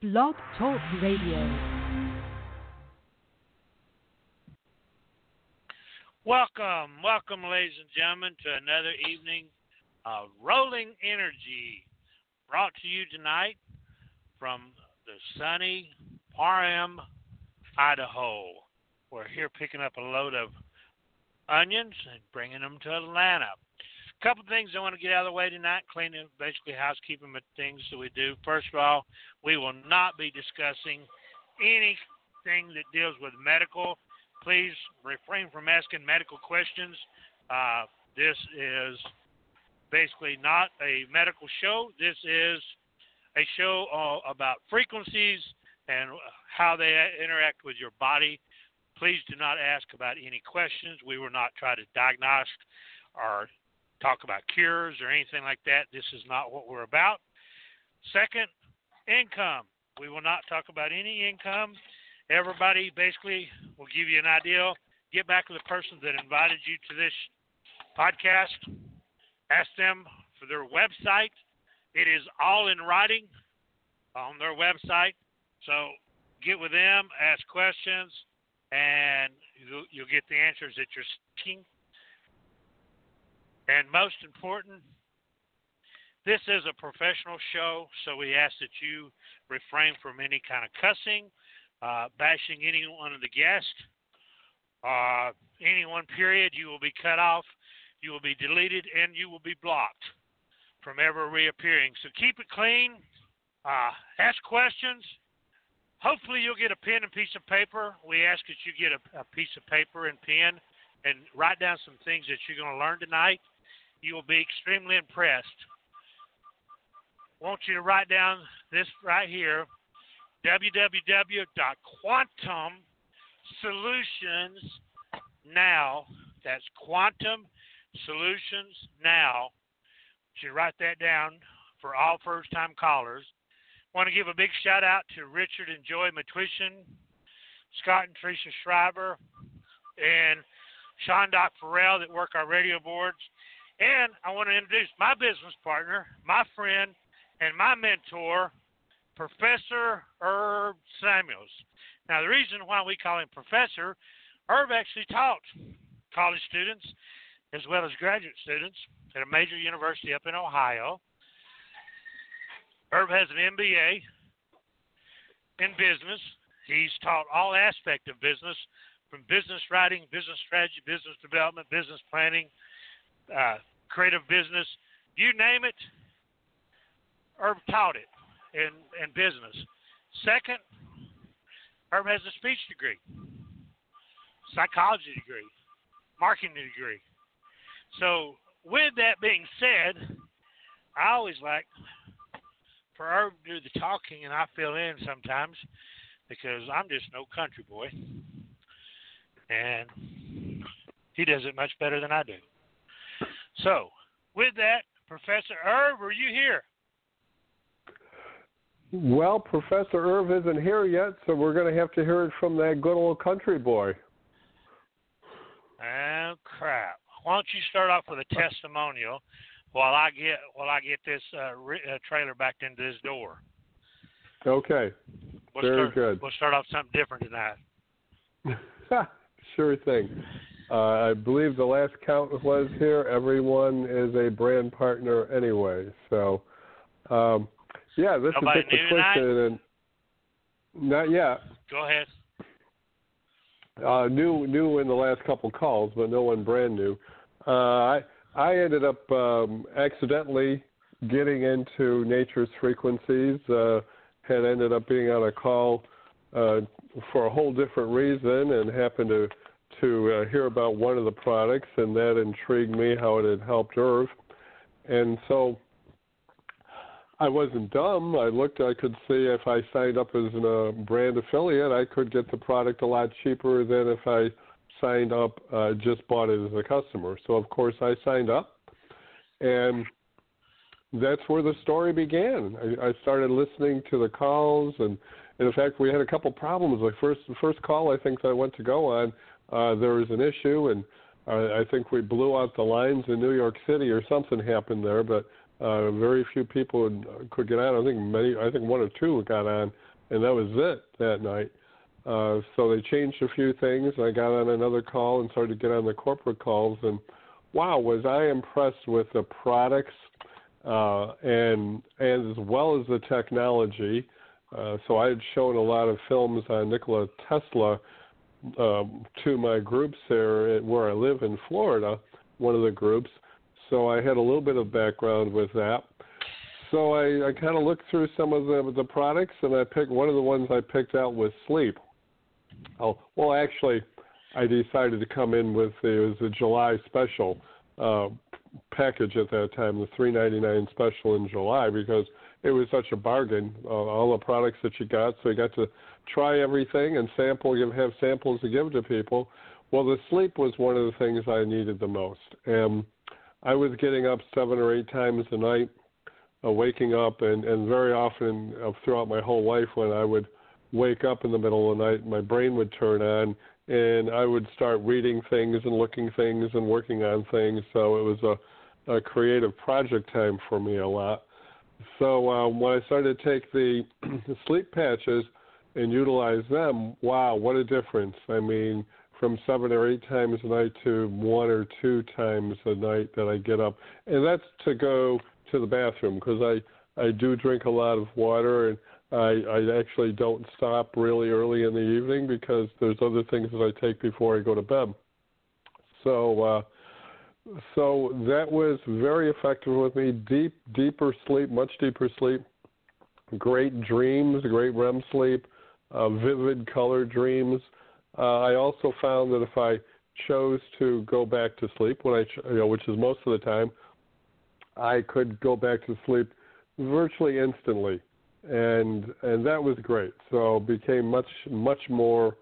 Blog Talk Radio. Welcome, ladies and gentlemen, to another evening of Rolling Energy, brought to you tonight from the sunny Parham, Idaho. We're here picking up a load of onions and bringing them to Atlanta. A couple things I want to get out of the way tonight, cleaning, basically housekeeping things that we do. First of all, we will not be discussing anything that deals with medical. Please refrain from asking medical questions. This is basically not a medical show. This is a show about frequencies and how they interact with your body. Please do not ask about any questions. We will not try to diagnose or talk about cures or anything like that. This is not what we're about. Second, income. We will not talk about any income. Everybody basically will give you an idea. Get back to the person that invited you to this podcast. Ask them for their website. It is all in writing on their website. So get with them, ask questions, and you'll get the answers that you're seeking. And most important, this is a professional show, so we ask that you refrain from any kind of cussing, bashing any one of the guests. Any one period, you will be cut off, you will be deleted, and you will be blocked from ever reappearing. So keep it clean. Ask questions. Hopefully you'll get a pen and piece of paper. We ask that you get a piece of paper and pen and write down some things that you're going to learn tonight. You will be extremely impressed. I want you to write down this right here, www.quantumsolutionsnow. That's Quantum Solutions Now. You should write that down for all first-time callers. I want to give a big shout-out to Richard and Joy Matwishin, Scott and Teresa Schreiber, and Sean Doc Farrell that work our radio boards. And I want to introduce my business partner, my friend, and my mentor, Professor Herb Samuels. Now, the reason why we call him Professor, Herb actually taught college students as well as graduate students at a major university up in Ohio. Herb has an MBA in business. He's taught all aspects of business, from business writing, business strategy, business development, business planning, creative business, you name it, Herb taught it in business. Second, Herb has a speech degree, psychology degree, marketing degree. So with that being said, I always like for Herb to do the talking and I fill in sometimes because I'm just no country boy. And he does it much better than I do. So, with that, Professor Herb, are you here? Well, Professor Herb isn't here yet, so we're going to have to hear it from that good old country boy. Oh, crap. Why don't you start off with a testimonial while I get this trailer backed into this door? Okay. Very good. We'll start off something different tonight. Sure thing. I believe the last count was here. Everyone is a brand partner anyway. So, yeah, this Nobody is just a question. And not yet. Go ahead. New in the last couple calls, but no one brand new. I ended up accidentally getting into Nature's Frequencies. Had ended up being on a call for a whole different reason, and happened to hear about one of the products, and that intrigued me how it had helped Herb. And so I wasn't dumb. I could see if I signed up as a brand affiliate, I could get the product a lot cheaper than if I signed up, just bought it as a customer. So, of course, I signed up, and that's where the story began. I started listening to the calls, and in fact, we had a couple problems. Like the first call I think that I went to go on, there was an issue, and I think we blew out the lines in New York City or something happened there, but very few people could get on. I think one or two got on and that was it that night. So they changed a few things. I got on another call and started to get on the corporate calls, and wow, was I impressed with the products and as well as the technology. So I had shown a lot of films on Nikola Tesla to my groups there where I live in Florida, one of the groups. So I had a little bit of background with that. So I kind of looked through some of the products, and I picked one of the ones I picked out was sleep. Oh, well, actually, I decided to come in with it was a July special package at that time, the $3.99 special in July, because it was such a bargain, all the products that you got. So you got to try everything and have samples to give to people. Well, the sleep was one of the things I needed the most. And I was getting up 7 or 8 times a night, waking up, and very often throughout my whole life when I would wake up in the middle of the night, my brain would turn on, and I would start reading things and looking things and working on things. So it was a creative project time for me a lot. So when I started to take the sleep patches and utilize them, wow, what a difference. I mean, from 7 or 8 times a night to 1 or 2 times a night that I get up. And that's to go to the bathroom, because I do drink a lot of water, and I actually don't stop really early in the evening because there's other things that I take before I go to bed. So that was very effective with me. Deeper sleep, much deeper sleep, great dreams, great REM sleep, vivid color dreams. I also found that if I chose to go back to sleep, which is most of the time, I could go back to sleep virtually instantly, and that was great. So became much more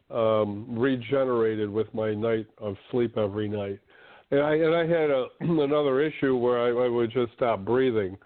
regenerated with my night of sleep every night. And I had another issue where I would just stop breathing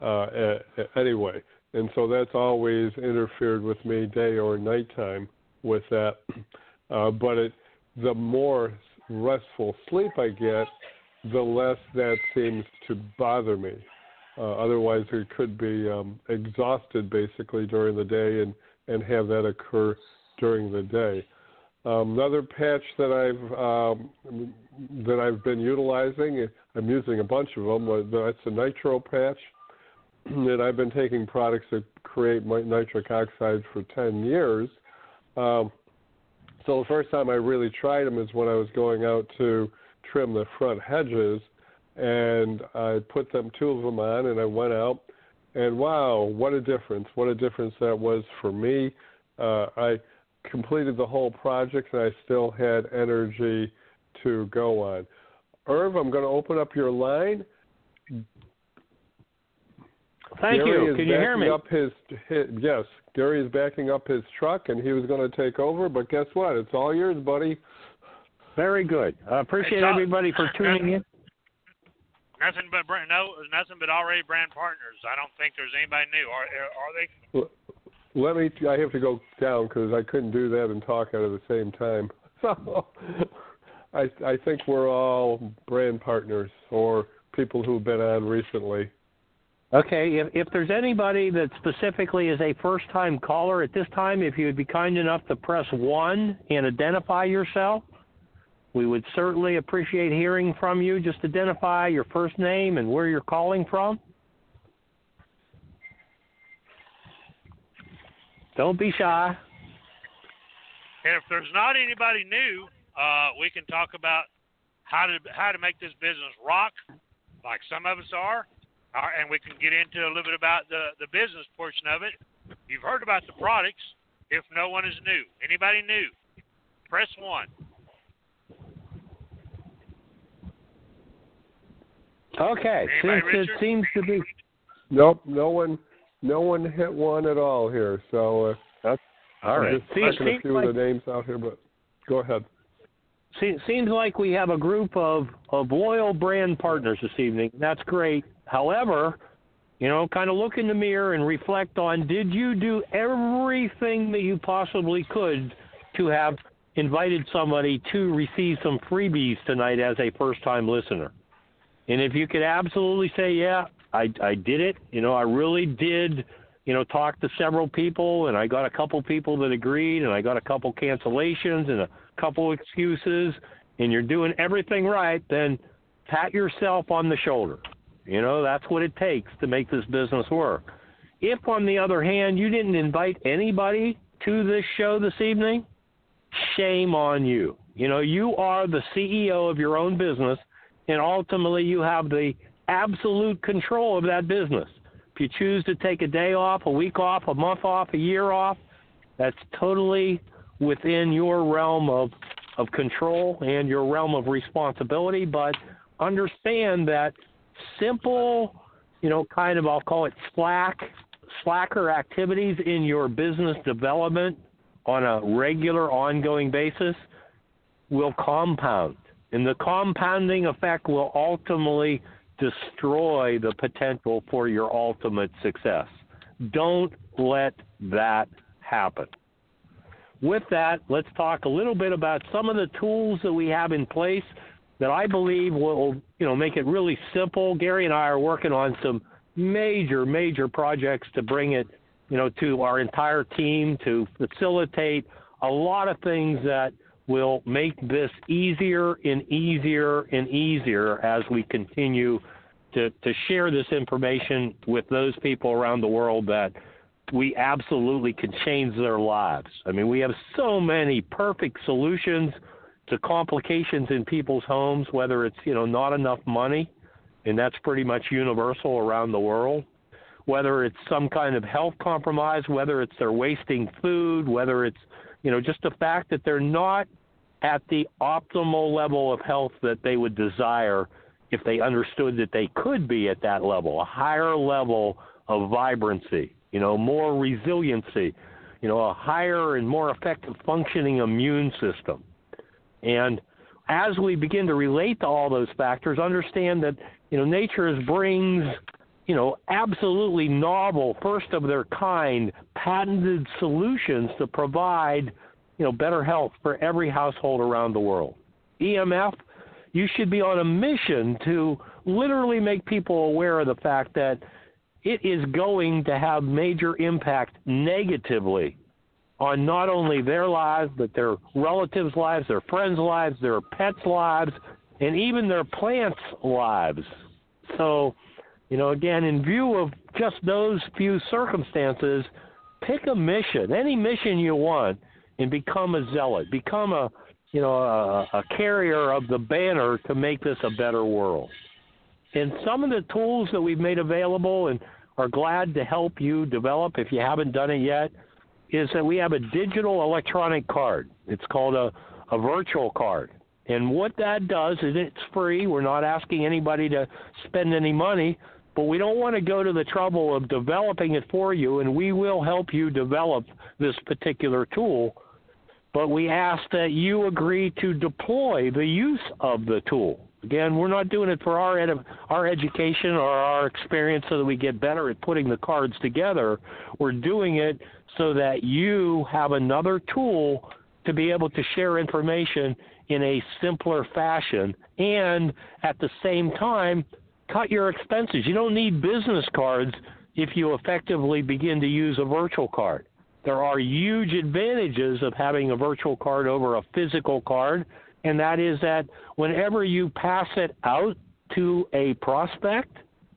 anyway, and so that's always interfered with me day or nighttime with that. But the more restful sleep I get, the less that seems to bother me. Otherwise, it could be exhausted basically during the day and have that occur during the day. Another patch that I've been utilizing, I'm using a bunch of them. That's a nitro patch, and I've been taking products that create nitric oxide for 10 years. So the first time I really tried them is when I was going out to trim the front hedges, and I put 2 of them on, and I went out, and wow, what a difference that was for me. I completed the whole project, and I still had energy to go on. Irv, I'm going to open up your line. Thank you. Can you hear me? Yes, Gary is backing up his truck, and he was going to take over, but guess what? It's all yours, buddy. Very good. I appreciate everybody for tuning in. Nothing but already brand partners. I don't think there's anybody new. Are they? I have to go down because I couldn't do that and talk at the same time. So I think we're all brand partners or people who've been on recently. Okay, if there's anybody that specifically is a first-time caller at this time, if you would be kind enough to press 1 and identify yourself, we would certainly appreciate hearing from you. Just identify your first name and where you're calling from. Don't be shy. And if there's not anybody new, we can talk about how to make this business rock, like some of us are. And we can get into a little bit about the business portion of it. You've heard about the products. If no one is new, anybody new, press 1. Okay, it seems to be. Nope, no one hit 1 at all here. So all right. Just checking a few of the names out here, but go ahead. Seems like we have a group of loyal brand partners this evening. That's great. However, kind of look in the mirror and reflect on, did you do everything that you possibly could to have invited somebody to receive some freebies tonight as a first-time listener? And if you could absolutely say, yeah, I did it, I really did talked to several people, and I got a couple people that agreed, and I got a couple cancellations and a couple excuses, and you're doing everything right, then pat yourself on the shoulder. That's what it takes to make this business work. If, on the other hand, you didn't invite anybody to this show this evening, shame on you. You are the CEO of your own business, and ultimately you have the absolute control of that business. If you choose to take a day off, a week off, a month off, a year off, that's totally within your realm of control and your realm of responsibility. But understand that simple, I'll call it slacker activities in your business development on a regular, ongoing basis will compound. And the compounding effect will ultimately destroy the potential for your ultimate success. Don't let that happen. With that, let's talk a little bit about some of the tools that we have in place that I believe will, make it really simple. Gary and I are working on some major projects to bring it, to our entire team to facilitate a lot of things that will make this easier and easier and easier as we continue to share this information with those people around the world that we absolutely can change their lives. I mean, we have so many perfect solutions to complications in people's homes, whether it's, not enough money, and that's pretty much universal around the world, whether it's some kind of health compromise, whether it's they're wasting food, whether it's, just the fact that they're not at the optimal level of health that they would desire if they understood that they could be at that level, a higher level of vibrancy, more resiliency, a higher and more effective functioning immune system. And as we begin to relate to all those factors, understand that, nature brings, absolutely novel, first of their kind, patented solutions to provide, better health for every household around the world. EMF, you should be on a mission to literally make people aware of the fact that it is going to have major impact negatively on not only their lives, but their relatives' lives, their friends' lives, their pets' lives, and even their plants' lives. So, again, in view of just those few circumstances, pick a mission, any mission you want, and become a zealot. Become a carrier of the banner to make this a better world. And some of the tools that we've made available and are glad to help you develop, if you haven't done it yet, is that we have a digital electronic card. It's called a virtual card. And what that does is it's free. We're not asking anybody to spend any money, but we don't want to go to the trouble of developing it for you, and we will help you develop this particular tool. But we ask that you agree to deploy the use of the tool. Again, we're not doing it for our education or our experience so that we get better at putting the cards together. We're doing it so that you have another tool to be able to share information in a simpler fashion and at the same time cut your expenses. You don't need business cards if you effectively begin to use a virtual card. There are huge advantages of having a virtual card over a physical card, and that is that whenever you pass it out to a prospect,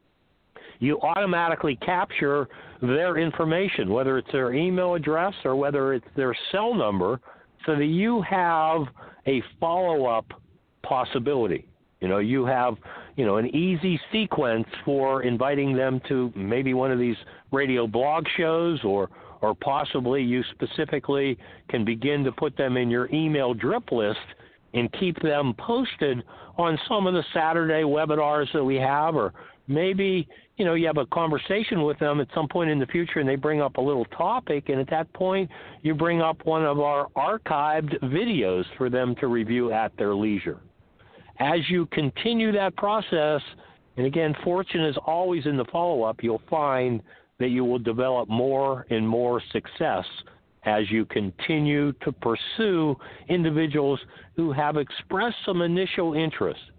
you automatically capture their information, whether it's their email address or whether it's their cell number, so that you have a follow-up possibility. You have, an easy sequence for inviting them to maybe one of these radio blog shows or possibly you specifically can begin to put them in your email drip list and keep them posted on some of the Saturday webinars that we have, or maybe, you have a conversation with them at some point in the future and they bring up a little topic, and at that point you bring up one of our archived videos for them to review at their leisure. As you continue that process, and again, fortune is always in the follow-up, you'll find that you will develop more and more success as you continue to pursue individuals who have expressed some initial interest.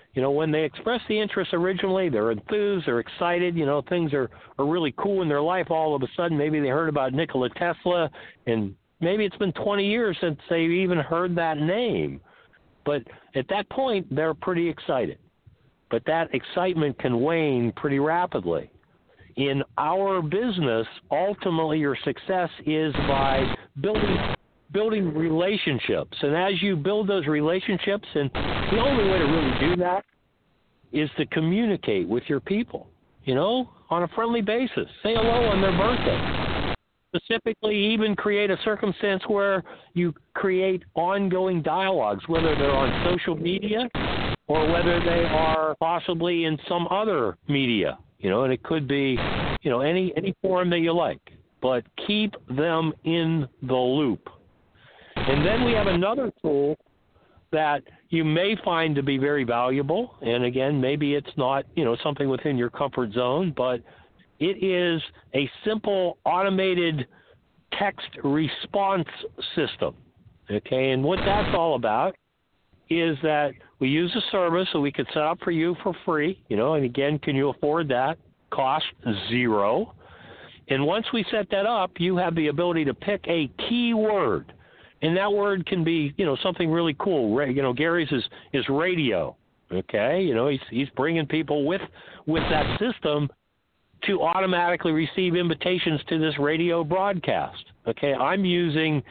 when they express the interest originally, they're enthused, they're excited, things are really cool in their life. All of a sudden, maybe they heard about Nikola Tesla, and maybe it's been 20 years since they've even heard that name. But at that point, they're pretty excited. But that excitement can wane pretty rapidly. In our business, ultimately your success is by building relationships. And as you build those relationships, and the only way to really do that is to communicate with your people, on a friendly basis. Say hello on their birthday. Specifically, even create a circumstance where you create ongoing dialogues, whether they're on social media or whether they are possibly in some other media, and it could be, any form that you like. But keep them in the loop. And then we have another tool that you may find to be very valuable. And again, maybe it's not, something within your comfort zone, but it is a simple automated text response system. Okay, and what that's all about is that we use a service that we could set up for you for free, and again, can you afford that? Cost zero. And once we set that up, you have the ability to pick a keyword. And that word can be, something really cool. Gary's is radio. Okay, he's bringing people with that system to automatically receive invitations to this radio broadcast. Okay, I'm using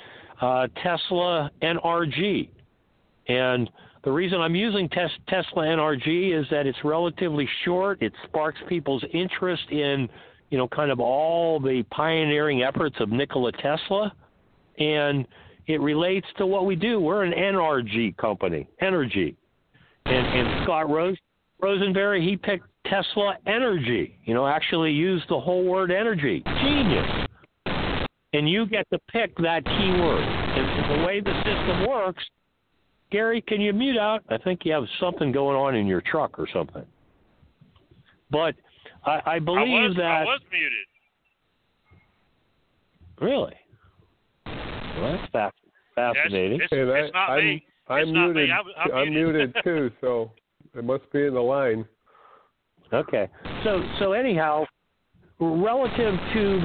Tesla NRG, and the reason I'm using Tesla NRG is that it's relatively short. It sparks people's interest in, kind of all the pioneering efforts of Nikola Tesla, and it relates to what we do. We're an NRG company, energy. And Scott Rosenberry, he picked Tesla Energy, actually used the whole word energy. Genius. And you get to pick that keyword. And the way the system works, Gary, can you mute out? I think you have something going on in your truck or something. But I believe I was muted. Really? Well, that's fascinating. Yes, it's not me. I'm muted. I'm muted too, so it must be in the line. Okay. So anyhow, relative to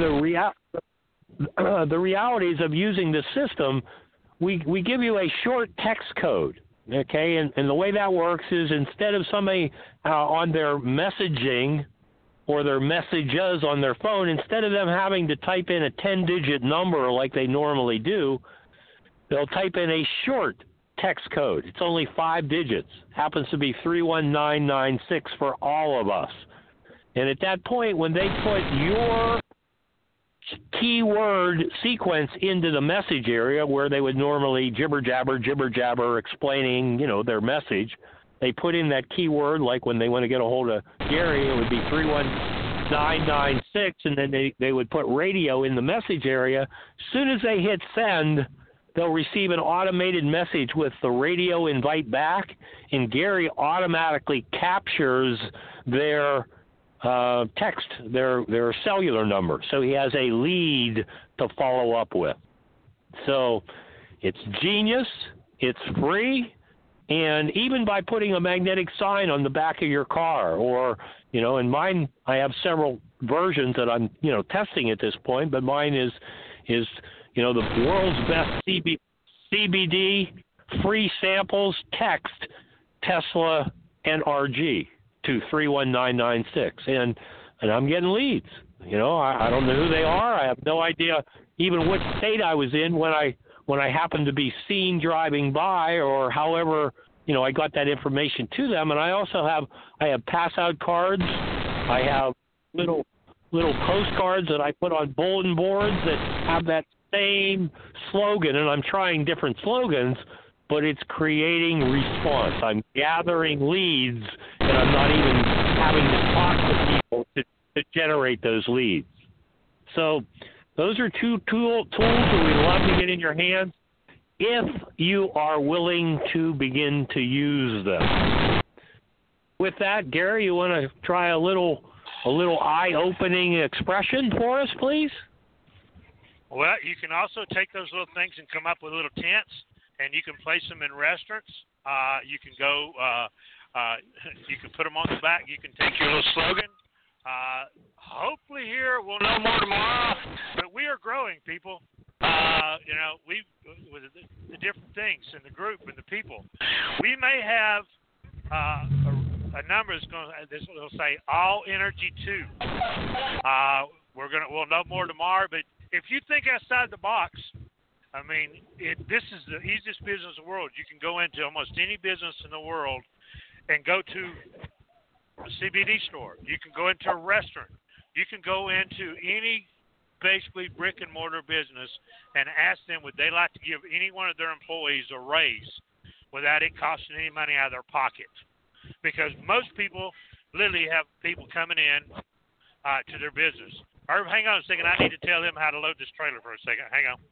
the realities of using the system, we give you a short text code. Okay, and the way that works is instead of somebody on their messaging or their messages on their phone, instead of them having to type in a 10-digit number like they normally do, they'll type in a short text code. It's only 5 digits. Happens to be 31996 for all of us. And at that point, when they put your keyword sequence into the message area where they would normally jibber jabber explaining, their message, they put in that keyword, like when they want to get a hold of Gary, it would be 31996, and then they would put radio in the message area. As soon as they hit send, they'll receive an automated message with the radio invite back, and Gary automatically captures their text, their cellular number. So he has a lead to follow up with. So it's genius, it's free, and even by putting a magnetic sign on the back of your car, or, in mine, I have several versions that I'm, testing at this point, but mine is the world's best CBD free samples. Text Tesla NRG to 31996, and I'm getting leads. I don't know who they are. I have no idea even what state I was in when I happened to be seen driving by, or however I got that information to them. And I also have pass out cards. I have little postcards that I put on bulletin boards that have that same slogan, and I'm trying different slogans, but it's creating response. I'm gathering leads, and I'm not even having to talk to people to generate those leads. So those are two tools that we'd love to get in your hands if you are willing to begin to use them. With that, Gary, you want to try a little eye-opening expression for us, please? Well, you can also take those little things and come up with little tents, and you can place them in restaurants. You can go You can put them on the back. You can take your little slogan. Hopefully here we'll know more tomorrow. But we are growing, people. We with the different things in the group and the people. We may have a number that's going to will say all energy 2. We'll know more tomorrow. But if you think outside the box, I mean, this is the easiest business in the world. You can go into almost any business in the world and go to a CBD store. You can go into a restaurant. You can go into any basically brick and mortar business and ask them would they like to give any one of their employees a raise without it costing any money out of their pocket. Because most people literally have people coming in to their business. Herb, hang on a second. I need to tell them how to load this trailer for a second. Hang on.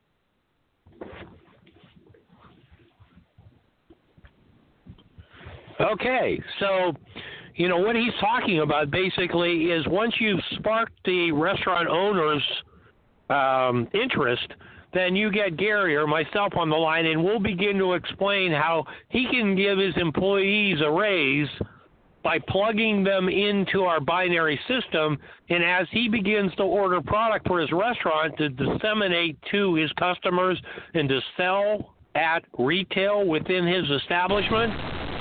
Okay, so, what he's talking about basically is once you've sparked the restaurant owner's interest, then you get Gary or myself on the line, and we'll begin to explain how he can give his employees a raise by plugging them into our binary system, and as he begins to order product for his restaurant to disseminate to his customers and to sell at retail within his establishment,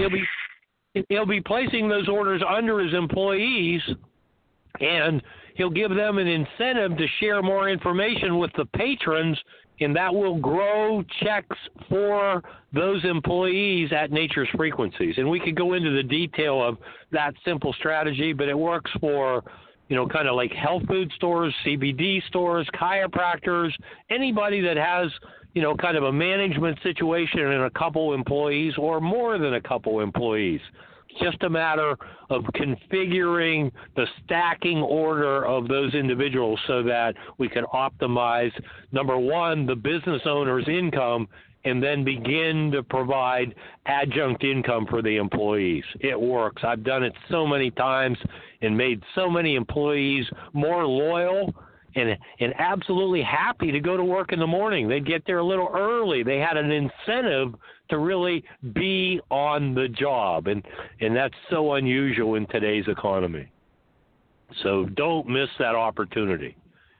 he'll be placing those orders under his employees, and he'll give them an incentive to share more information with the patrons, and that will grow checks for those employees at Nature's Frequencies. And we could go into the detail of that simple strategy, but it works for, kind of like health food stores, CBD stores, chiropractors, anybody that has, kind of a management situation and a couple employees or more than a couple employees. It's just a matter of configuring the stacking order of those individuals so that we can optimize, number one, the business owner's income, and then begin to provide adjunct income for the employees. It works. I've done it so many times and made so many employees more loyal and absolutely happy to go to work in the morning. They'd get there a little early. They had an incentive to really be on the job, and that's so unusual in today's economy. So don't miss that opportunity.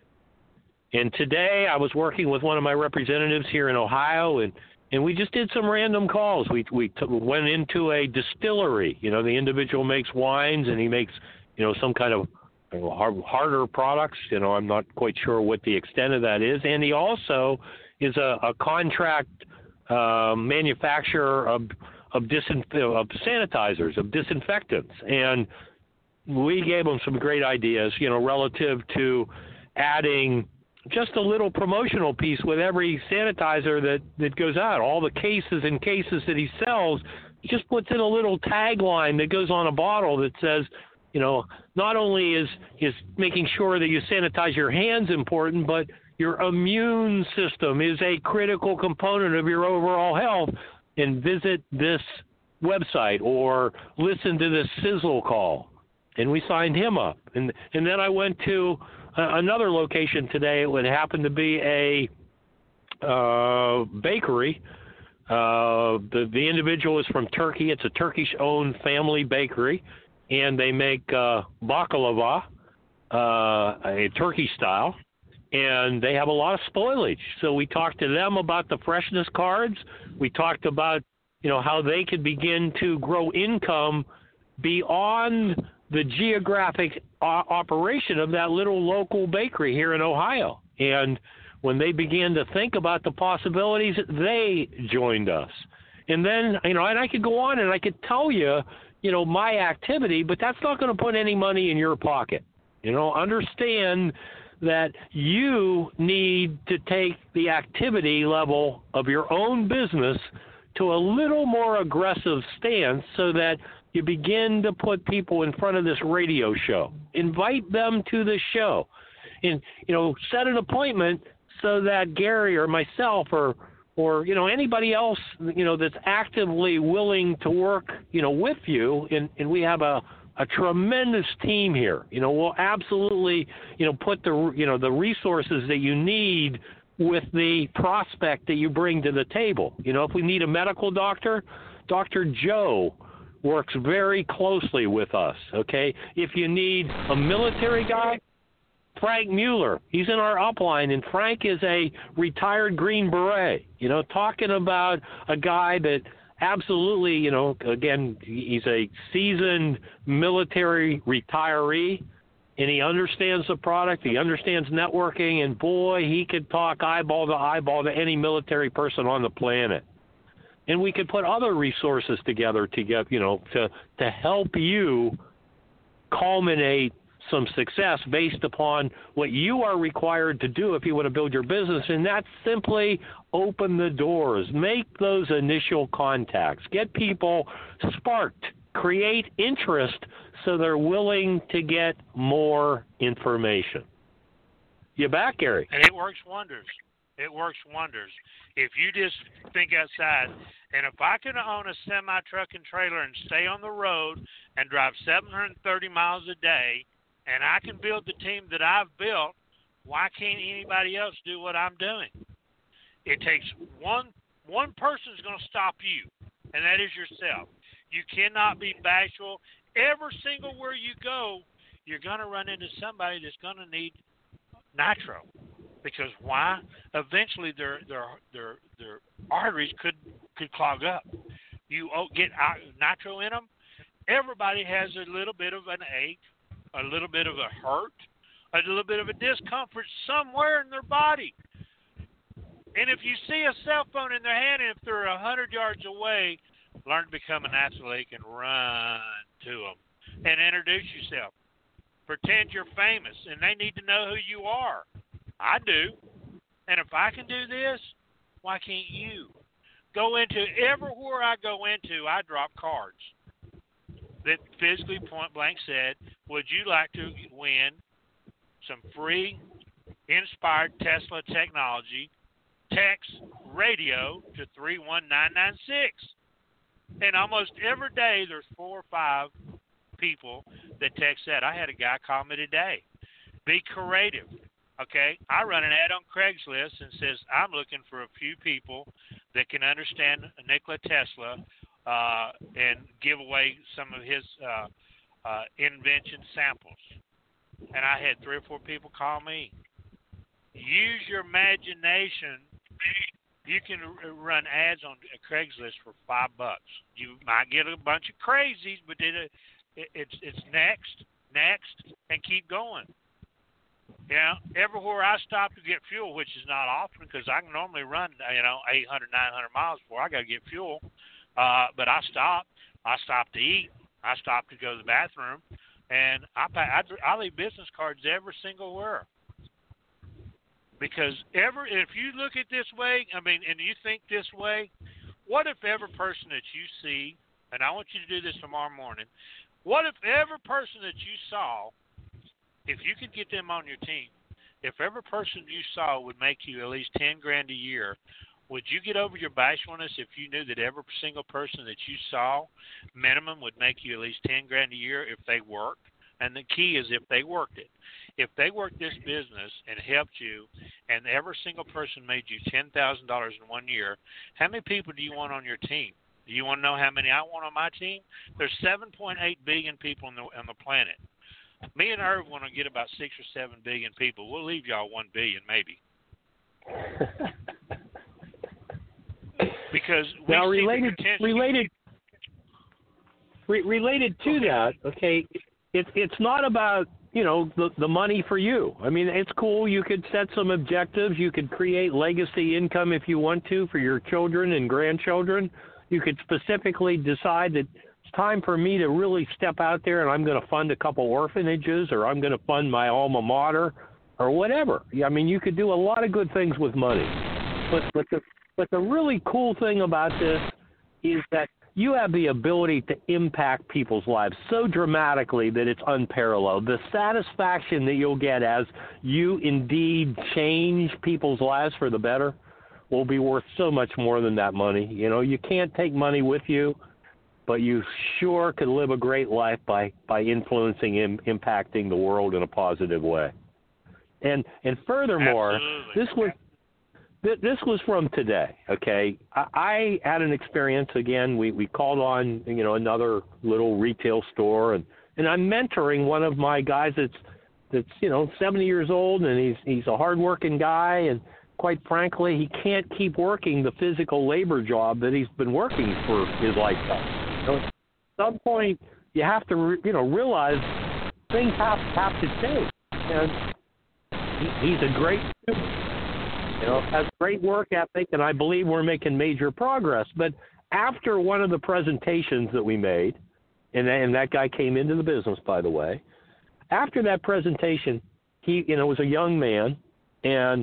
And today I was working with one of my representatives here in Ohio, and we just did some random calls. We went into a distillery. The individual makes wines, and he makes, some kind of harder products. I'm not quite sure what the extent of that is. And he also is a contract manufacturer of sanitizers, of disinfectants. And we gave him some great ideas, relative to adding just a little promotional piece with every sanitizer that goes out. All the cases and cases that he sells, he just puts in a little tagline that goes on a bottle that says, not only is making sure that you sanitize your hands important, but your immune system is a critical component of your overall health. And visit this website or listen to this Sizzle call. And we signed him up. And then I went to another location today. It would happen to be a bakery. The individual is from Turkey. It's a Turkish-owned family bakery. And they make baklava, a Turkey style, and they have a lot of spoilage. So we talked to them about the freshness cards. We talked about, how they could begin to grow income beyond the geographic operation of that little local bakery here in Ohio. And when they began to think about the possibilities, they joined us. And then, and I could go on and I could tell you, my activity, but that's not going to put any money in your pocket. Understand that you need to take the activity level of your own business to a little more aggressive stance so that you begin to put people in front of this radio show. Invite them to the show. And, set an appointment so that Gary or myself or anybody else, that's actively willing to work, with you, and we have a tremendous team here. We'll absolutely, put the resources that you need with the prospect that you bring to the table. If we need a medical doctor, Dr. Joe works very closely with us, okay? If you need a military guy, Frank Mueller, he's in our upline, and Frank is a retired Green Beret. Talking about a guy that absolutely, again, he's a seasoned military retiree, and he understands the product, he understands networking, and boy, he could talk eyeball to any military person on the planet. And we could put other resources together to get, to help you culminate some success based upon what you are required to do if you want to build your business, and that's simply open the doors, make those initial contacts, get people sparked, create interest so they're willing to get more information. You back, Gary? And it works wonders. It works wonders. If you just think outside, and if I can own a semi-truck and trailer and stay on the road and drive 730 miles a day, and I can build the team that I've built, why can't anybody else do what I'm doing? It takes one person is going to stop you, and that is yourself. You cannot be bashful. Every single where you go, you're going to run into somebody that's going to need nitro. Because why? Eventually their arteries could clog up. You get nitro in them, everybody has a little bit of an ache, a little bit of a hurt, a little bit of a discomfort somewhere in their body. And if you see a cell phone in their hand and if they're 100 yards away, learn to become an athlete and run to them and introduce yourself. Pretend you're famous and they need to know who you are. I do. And if I can do this, why can't you? Go into everywhere I go into, I drop cards that physically point blank said, would you like to win some free inspired Tesla technology? Text radio to 31996. And almost every day there's 4 or 5 people that text that. I had a guy call me today. Be creative. Okay, I run an ad on Craigslist and says I'm looking for a few people that can understand Nikola Tesla and give away some of his invention samples. And I had 3 or 4 people call me. Use your imagination. You can run ads on Craigslist for $5. You might get a bunch of crazies, but it's next, and keep going. Yeah, everywhere I stop to get fuel, which is not often because I can normally run, 800, 900 miles before I got to get fuel. But I stop. I stop to eat. I stop to go to the bathroom. And I leave business cards every single where. Because if you look at this way, and you think this way, what if every person that you see, and I want you to do this tomorrow morning, what if every person that you saw, if you could get them on your team, if every person you saw would make you at least $10,000 a year, would you get over your bashfulness if you knew that every single person that you saw minimum would make you at least $10,000 a year if they worked? And the key is if they worked it. If they worked this business and helped you, and every single person made you $10,000 in 1 year, how many people do you want on your team? Do you want to know how many I want on my team? There's 7.8 billion people on the planet. Me and Irv want to get about 6 or 7 billion people. We'll leave y'all 1 billion, maybe. Because we now related to that, okay, it's not about the money for you. I mean, it's cool. You could set some objectives. You could create legacy income if you want to for your children and grandchildren. You could specifically decide that it's time for me to really step out there and I'm going to fund a couple orphanages or I'm going to fund my alma mater or whatever. I mean, you could do a lot of good things with money. But the really cool thing about this is that you have the ability to impact people's lives so dramatically that it's unparalleled. The satisfaction that you'll get as you indeed change people's lives for the better will be worth so much more than that money. You can't take money with you, but you sure could live a great life by influencing and impacting the world in a positive way. And furthermore, Absolutely. This was from today, okay? I had an experience, again, we called on, another little retail store, and I'm mentoring one of my guys that's 70 years old, and he's a hardworking guy, and quite frankly, he can't keep working the physical labor job that he's been working for his lifetime. At some point, you have to, realize things have to change. And he's a great student, has great work ethic, and I believe we're making major progress. But after one of the presentations that we made, and that guy came into the business, by the way, after that presentation, he, was a young man, and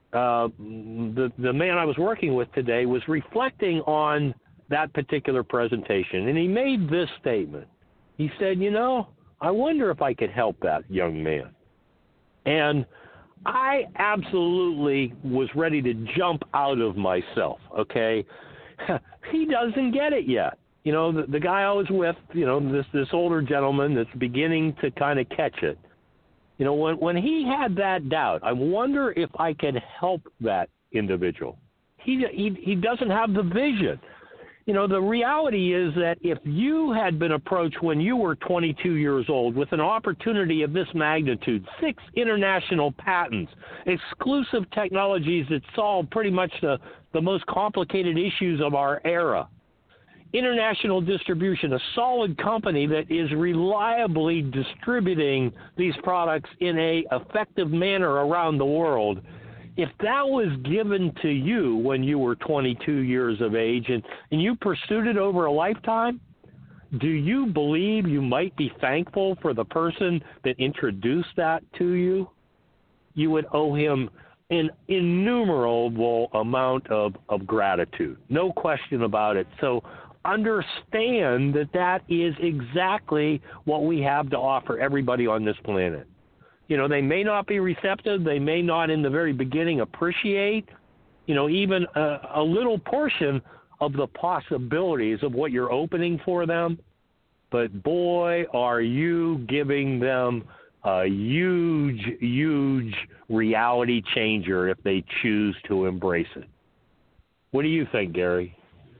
the man I was working with today was reflecting on that particular presentation, and he made this statement. He said, I wonder if I could help that young man. And I absolutely was ready to jump out of myself, okay? He doesn't get it yet. The guy I was with, this older gentleman that's beginning to kind of catch it. When he had that doubt, I wonder if I can help that individual. He doesn't have the vision. The reality is that if you had been approached when you were 22 years old with an opportunity of this magnitude, 6 international patents, exclusive technologies that solve pretty much the most complicated issues of our era, international distribution, a solid company that is reliably distributing these products in a effective manner around the world, if that was given to you when you were 22 years of age and you pursued it over a lifetime, do you believe you might be thankful for the person that introduced that to you? You would owe him an innumerable amount of gratitude. No question about it. So understand that is exactly what we have to offer everybody on this planet. They may not be receptive. They may not in the very beginning appreciate, even a little portion of the possibilities of what you're opening for them. But boy, are you giving them a huge, huge reality changer if they choose to embrace it. What do you think, Gary?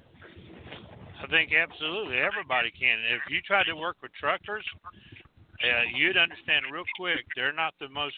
I think absolutely everybody can. If you try to work with truckers, you'd understand real quick they're not the most,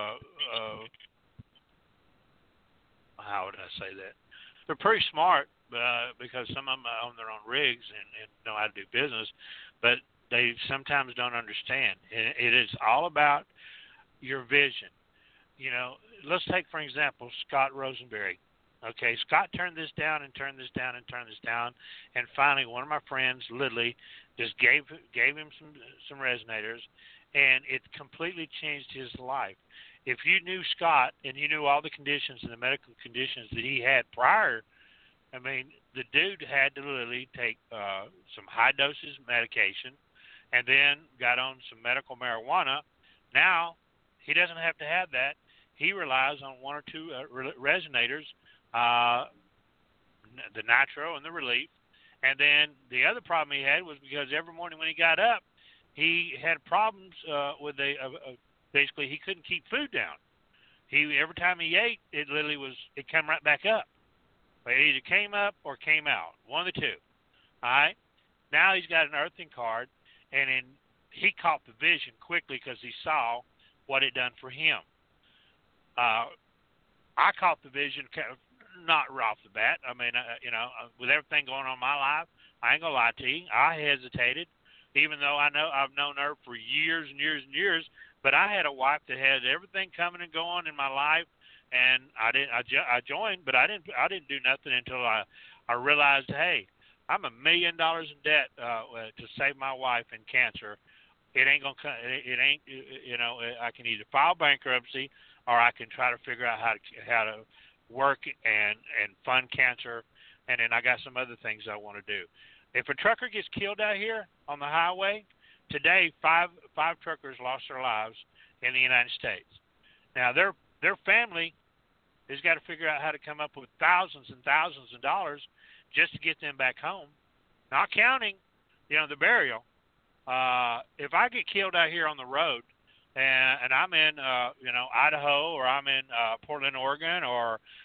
how would I say that? They're pretty smart because some of them own their own rigs and know how to do business, but they sometimes don't understand. It is all about your vision. Let's take, for example, Scott Rosenberry. Okay, Scott turned this down and turned this down and turned this down, and finally one of my friends, Lidley, just gave him some resonators, and it completely changed his life. If you knew Scott and you knew all the conditions and the medical conditions that he had prior, I mean, the dude had to literally take some high doses medication and then got on some medical marijuana. Now, he doesn't have to have that. He relies on one or two resonators, the nitro and the relief. And then the other problem he had was because every morning when he got up, he had problems with basically he couldn't keep food down. Every time he ate, it came right back up. But it either came up or came out, one of the two. All right. Now he's got an earthing card, and he caught the vision quickly because he saw what it done for him. I caught the vision not right off the bat. I mean, with everything going on in my life, I ain't gonna lie to you. I hesitated, even though I've known her for years and years and years. But I had a wife that had everything coming and going in my life, and I joined, but I didn't do nothing until I realized, hey, I'm $1 million in debt to save my wife in cancer. It ain't gonna. It ain't. I can either file bankruptcy or I can try to figure out how to work and fund cancer, and then I got some other things I want to do. If a trucker gets killed out here on the highway, today five truckers lost their lives in the United States. Now their family has got to figure out how to come up with thousands and thousands of dollars just to get them back home, not counting, the burial. If I get killed out here on the road, and I'm in, Idaho, or I'm in Portland, Oregon, or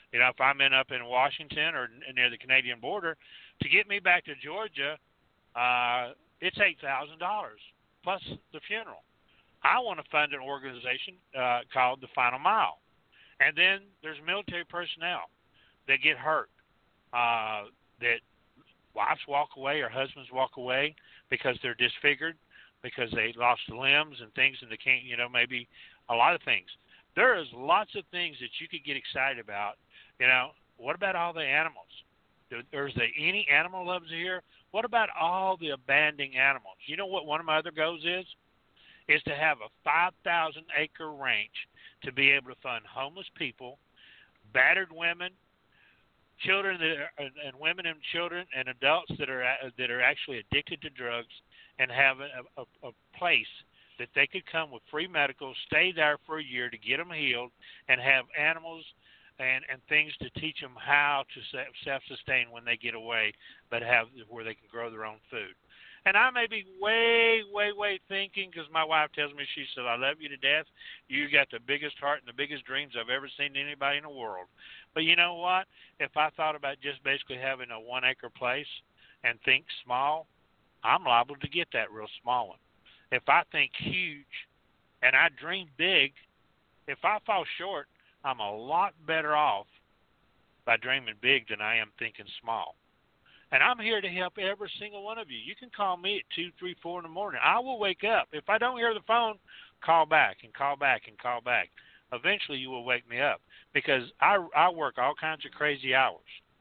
You know, if I'm up in Washington or near the Canadian border, to get me back to Georgia, it's $8,000 plus the funeral. I want to fund an organization called the Final Mile. And then there's military personnel that get hurt, that wives walk away or husbands walk away because they're disfigured, because they lost limbs and things, and they can't, you know, maybe a lot of things. There is lots of things that you could get excited about. You know, what about all the animals? Is there any animal lovers here? What about all the abandoned animals? You know what one of my other goals is? Is to have a 5,000-acre ranch to be able to fund homeless people, battered women, children and women and children and adults that are actually addicted to drugs, and have a place that they could come with free medical, stay there for a year to get them healed, and have animals and things to teach them how to self-sustain when they get away, but have where they can grow their own food. And I may be way thinking, because my wife tells me, she said, I love you to death. You got the biggest heart and the biggest dreams I've ever seen in anybody in the world. But you know what? If I thought about just basically having a 1-acre place and think small, I'm liable to get that real small one. If I think huge and I dream big, if I fall short, I'm a lot better off by dreaming big than I am thinking small. And I'm here to help every single one of you. You can call me at 2, 3, 4 in the morning. I will wake up. If I don't hear the phone, call back and call back and call back. Eventually you will wake me up, because I work all kinds of crazy hours.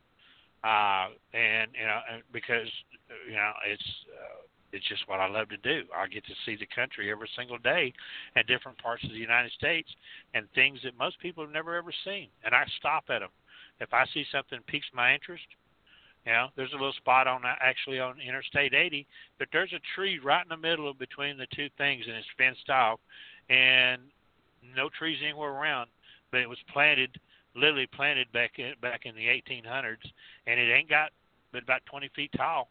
And you know, because you know, it's just what I love to do. I get to see the country every single day and different parts of the United States and things that most people have never ever seen. And I stop at them. If I see something that piques my interest, you know, there's a little spot on Interstate 80, but there's a tree right in the middle of between the two things, and it's fenced off, and no trees anywhere around, but it was literally planted back in the 1800s, and it ain't got but about 20 feet tall.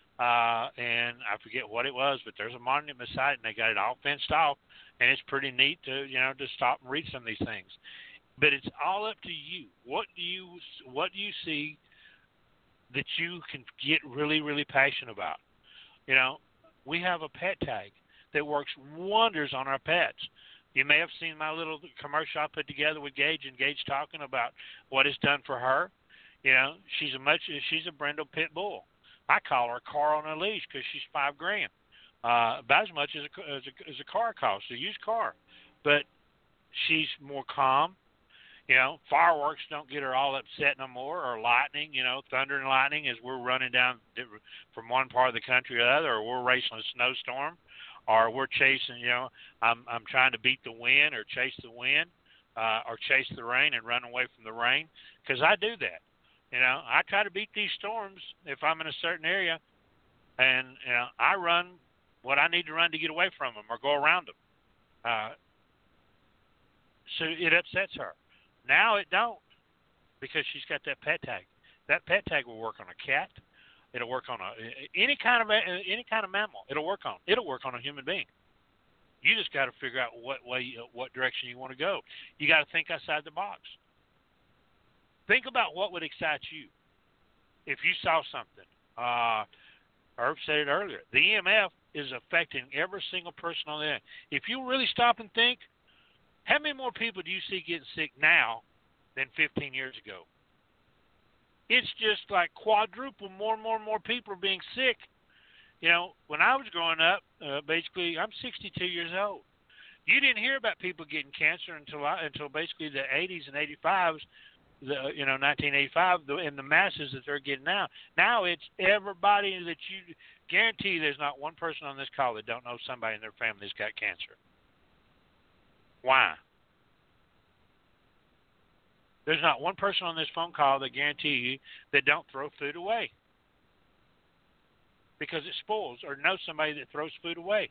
And I forget what it was, but there's a monument beside it, and they got it all fenced off, and it's pretty neat to stop and read some of these things. But it's all up to you. What do you see that you can get really, really passionate about? You know, we have a pet tag that works wonders on our pets. You may have seen my little commercial I put together with Gage, and Gage talking about what it's done for her. You know, she's a brindle pit bull. I call her a car on a leash because she's $5,000, about as much as a car costs, a used car. But she's more calm. You know, fireworks don't get her all upset no more, or lightning. You know, thunder and lightning as we're running down from one part of the country to the other, or we're racing a snowstorm, or we're chasing. You know, I'm trying to beat the wind or chase the wind, or chase the rain and run away from the rain, because I do that. You know, I try to beat these storms if I'm in a certain area, and you know, I run what I need to run to get away from them or go around them. So it upsets her. Now it don't, because she's got that pet tag. That pet tag will work on a cat. It'll work on any kind of mammal. It'll work on a human being. You just got to figure out what direction you want to go. You got to think outside the box. Think about what would excite you if you saw something. Herb said it earlier. The EMF is affecting every single person on the end. If you really stop and think, how many more people do you see getting sick now than 15 years ago? It's just like quadruple. More and more people are being sick. You know, when I was growing up, basically, I'm 62 years old. You didn't hear about people getting cancer until basically the 80s and 85s. 1985, in the masses that they're getting now. Now it's everybody that you guarantee. There's not one person on this call that don't know somebody in their family that's got cancer. Why? There's not one person on this phone call that guarantee you that don't throw food away, because it spoils, or know somebody that throws food away.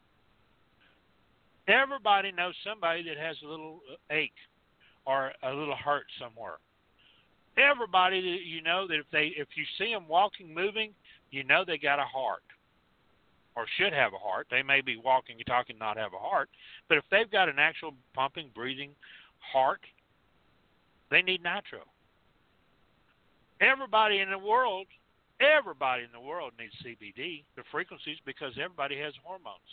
Everybody knows somebody that has a little ache or a little hurt somewhere. Everybody that you know, that if you see them walking, moving, you know they got a heart, or should have a heart. They may be walking and talking, not have a heart, but if they've got an actual pumping, breathing heart, they need nitro. Everybody in the world needs CBD, the frequencies, because everybody has hormones.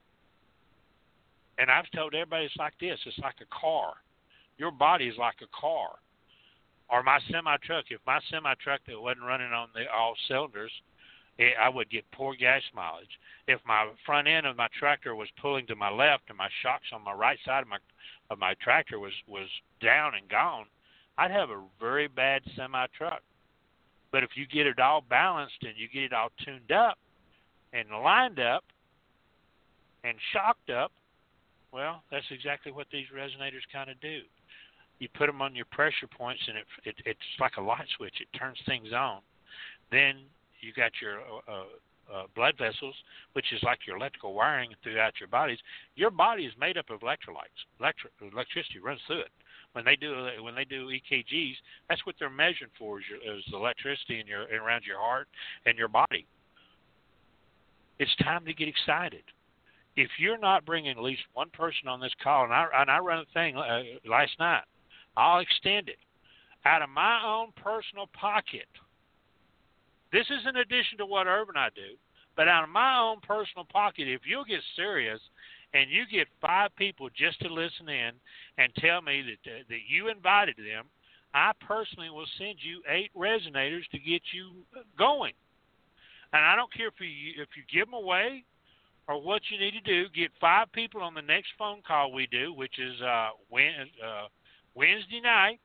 And I've told everybody it's like this. It's like a car. Your body is like a car. Or my semi-truck. If my semi-truck that wasn't running on all cylinders, I would get poor gas mileage. If my front end of my tractor was pulling to my left and my shocks on my right side of my tractor was down and gone, I'd have a very bad semi-truck. But if you get it all balanced and you get it all tuned up and lined up and shocked up, well, that's exactly what these resonators kind of do. You put them on your pressure points, and it's like a light switch. It turns things on. Then you got your blood vessels, which is like your electrical wiring throughout your bodies. Your body is made up of electrolytes. Electricity runs through it. When they do EKGs, that's what they're measuring for is the electricity around your heart and your body. It's time to get excited. If you're not bringing at least one person on this call, and I run a thing last night, I'll extend it out of my own personal pocket. This is in addition to what Irv and I do, but out of my own personal pocket, if you'll get serious and you get 5 people just to listen in and tell me that you invited them, I personally will send you 8 resonators to get you going. And I don't care if you give them away or what you need to do. Get 5 people on the next phone call we do, which is Wednesday night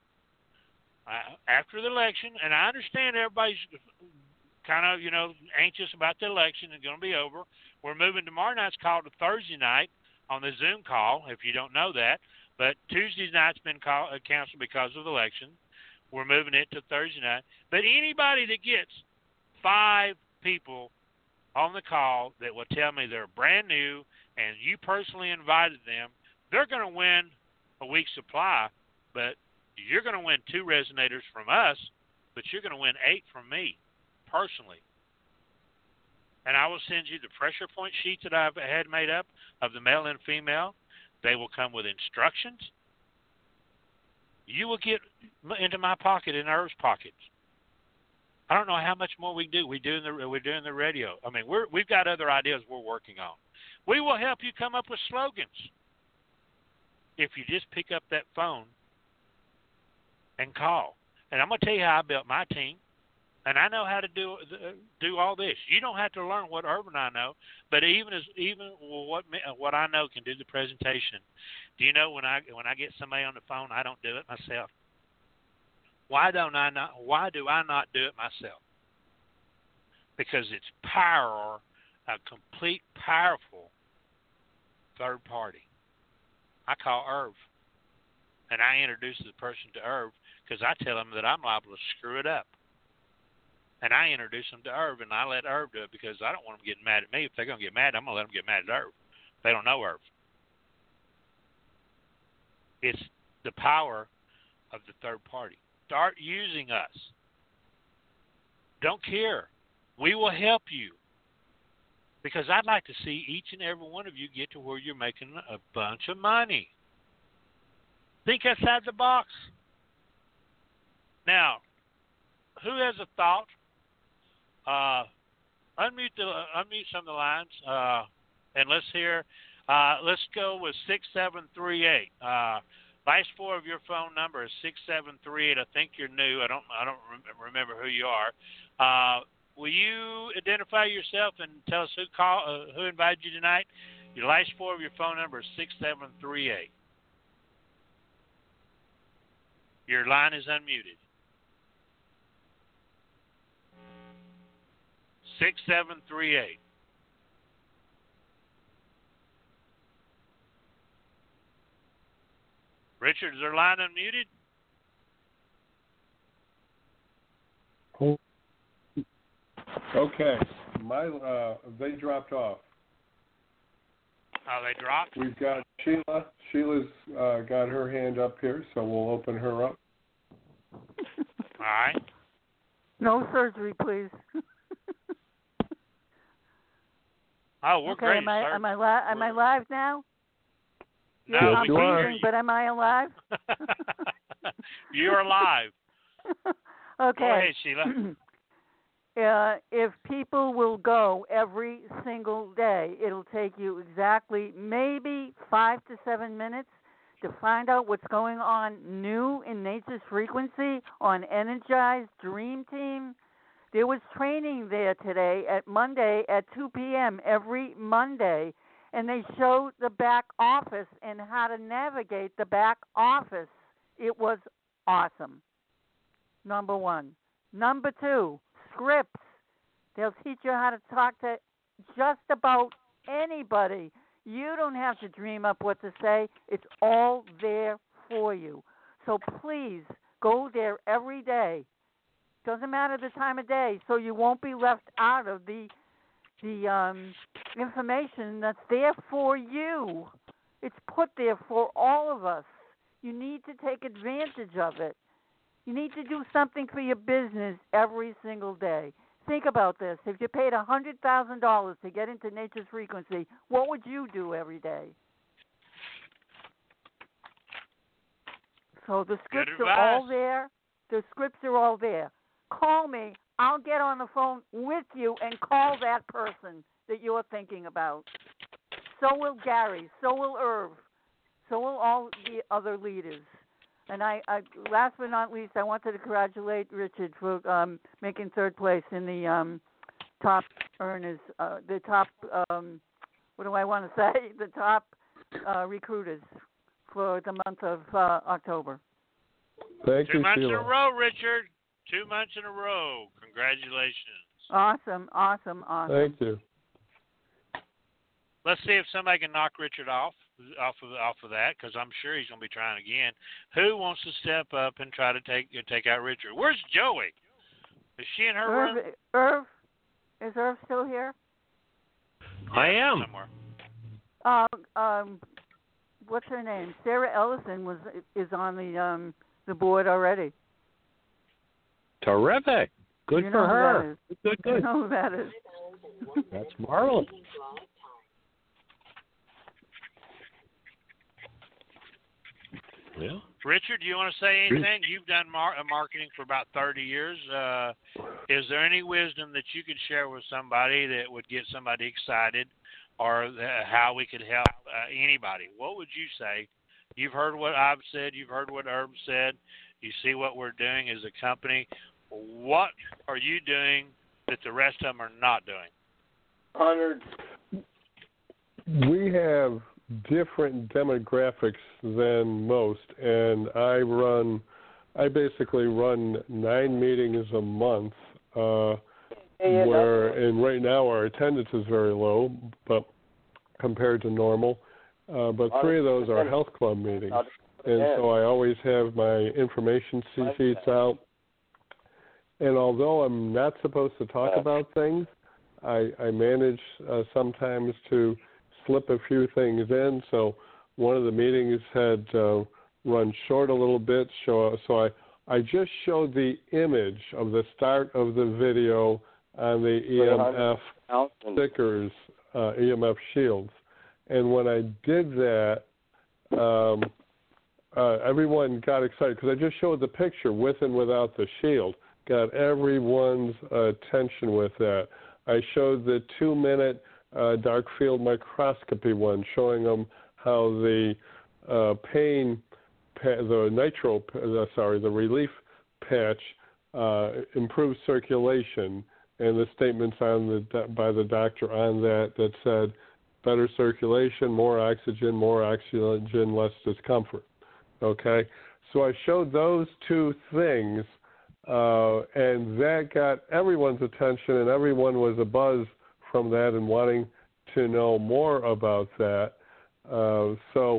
after the election. And I understand everybody's kind of, anxious about the election and going to be over. We're moving tomorrow night's call to Thursday night on the Zoom call, if you don't know that. But Tuesday night's been canceled because of the election. We're moving it to Thursday night. But anybody that gets 5 people on the call that will tell me they're brand new and you personally invited them, they're going to win a week's supply. But you're going to win 2 resonators from us, but you're going to win 8 from me personally. And I will send you the pressure point sheets that I've had made up of the male and female. They will come with instructions. You will get into my pocket and Irv's pockets. I don't know how much more we can do. We're doing the radio. I mean, we've got other ideas we're working on. We will help you come up with slogans if you just pick up that phone and call. And I'm going to tell you how I built my team. And I know how to do all this. You don't have to learn what Irv and I know, but even what I know can do the presentation. Do you know when I get somebody on the phone, I don't do it myself? Why do I not do it myself? Because it's a complete powerful third party. I call Irv, and I introduce the person to Irv because I tell him that I'm liable to screw it up. And I introduce them to Irv, and I let Irv do it because I don't want them getting mad at me. If they're going to get mad, I'm going to let them get mad at Irv. They don't know Irv. It's the power of the third party. Start using us. Don't care. We will help you. Because I'd like to see each and every one of you get to where you're making a bunch of money. Think outside the box. Now, who has a thought? Unmute some of the lines, and let's hear. Let's go with 6738. Last 4 of your phone number is 6738. I think you're new. I don't remember who you are. Will you identify yourself and tell us who invited you tonight? Your last 4 of your phone number is 6738. Your line is unmuted. 6738. Richard, is their line unmuted? Okay. They dropped off. Oh, they dropped? We've got Sheila. Sheila's got her hand up here, so we'll open her up. All right. No surgery, please. Oh, we're okay, great. Am I live now? No, I'm we can't hear breathing, you. but am I alive? You're alive. Okay. Go ahead, Sheila. If people will go every single day, it'll take you exactly maybe 5 to 7 minutes to find out what's going on new in Nature's Frequency on Energized Dream Team. There was training there today at Monday at 2 p.m. every Monday, and they showed the back office and how to navigate the back office. It was awesome. Number one. Number two, scripts. They'll teach you how to talk to just about anybody. You don't have to dream up what to say. It's all there for you. So please go there every day. Doesn't matter the time of day, so you won't be left out of the information that's there for you. It's put there for all of us. You need to take advantage of it. You need to do something for your business every single day. Think about this. If you paid $100,000 to get into Nature's Frequency, what would you do every day? So the scripts are all there. The scripts are all there. Call me. I'll get on the phone with you and call that person that you're thinking about. So will Gary. So will Irv. So will all the other leaders. And I last but not least, I wanted to congratulate Richard for making third place in the top earners, the top, what do I want to say? The top recruiters for the month of October. Thank you, 2 months Sheila. in a row, Richard. 2 months in a row. Congratulations. Awesome. Thank you. Let's see if somebody can knock Richard off of that, because I'm sure he's going to be trying again. Who wants to step up and try to take out Richard? Where's Joey? Is she in her room? Irv? Is Irv still here? I am. Somewhere. What's her name? Sarah Ellison is on the board already. Terrific. Good for her. Good. You know who that is. That's marvelous. Yeah. Richard, do you want to say anything? You've done marketing for about 30 years. Is there any wisdom that you could share with somebody that would get somebody excited, or how we could help anybody? What would you say? You've heard what I've said. You've heard what Herb said. You see what we're doing as a company. What are you doing that the rest of them are not doing? Honored. We have different demographics than most, and I basically run 9 meetings a month, and right now our attendance is very low, but compared to normal. But 3 of those are health club meetings, and so I always have my information sheets out. And although I'm not supposed to talk about things, I manage sometimes to slip a few things in. So one of the meetings had run short a little bit, so I just showed the image of the start of the video on the EMF stickers, EMF shields. And when I did that, everyone got excited because I just showed the picture with and without the shield. Got everyone's attention with that. I showed the 2-minute dark field microscopy one, showing them how the the relief patch improves circulation, and the statements by the doctor on that said better circulation, more oxygen, less discomfort. Okay, so I showed those 2 things. And that got everyone's attention, and everyone was abuzz from that and wanting to know more about that. So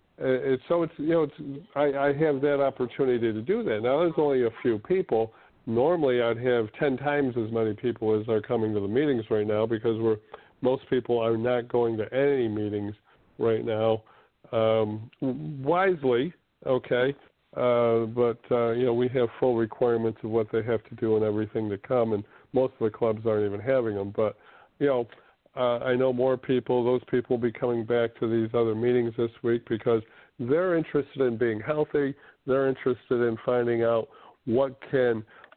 I have that opportunity to do that. Now there's only a few people. Normally I'd have 10 times as many people as are coming to the meetings right now, because most people are not going to any meetings right now, wisely, okay. But we have full requirements of what they have to do and everything to come, and most of the clubs aren't even having them. But, I know more people, those people will be coming back to these other meetings this week because they're interested in being healthy. They're interested in finding out what can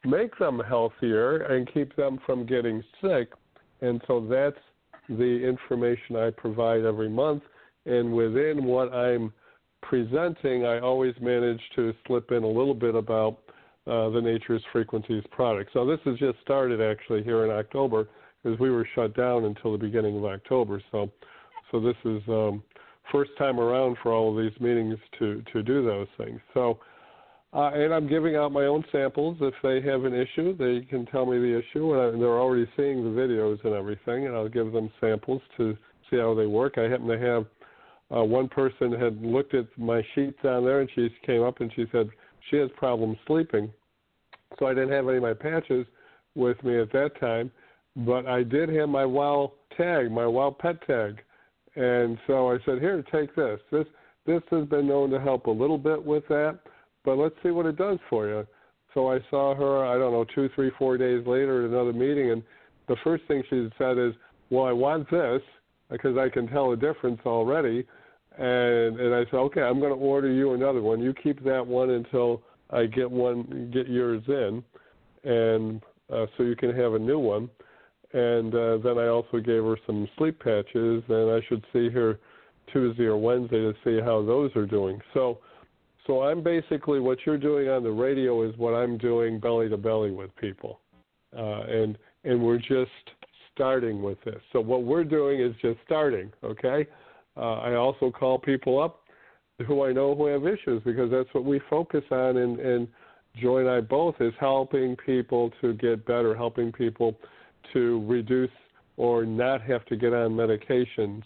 make them healthier and keep them from getting sick. And so that's the information I provide every month. And within what I'm presenting, I always manage to slip in a little bit about the Nature's Frequencies product. So this has just started actually here in October, because we were shut down until the beginning of October. So this is first time around for all of these meetings to do those things. So, and I'm giving out my own samples. If they have an issue, they can tell me the issue, and they're already seeing the videos and everything, and I'll give them samples to see how they work. I happen to have one person had looked at my sheets on there, and she came up and she said she has problems sleeping. So I didn't have any of my patches with me at that time, but I did have my WOW tag, my WOW pet tag. And so I said, here, take this. This has been known to help a little bit with that, but let's see what it does for you. So I saw her, I don't know, 2, 3, 4 days later at another meeting, and the first thing she said is, well, I want this because I can tell a difference already. And I said, okay, I'm going to order you another one. You keep that one until I get yours in, and so you can have a new one. And then I also gave her some sleep patches, and I should see her Tuesday or Wednesday to see how those are doing. So I'm basically, what you're doing on the radio is what I'm doing belly to belly with people, and we're just starting with this. So what we're doing is just starting, okay? I also call people up who I know who have issues, because that's what we focus on, and Joy and I both, is helping people to get better, helping people to reduce or not have to get on medications.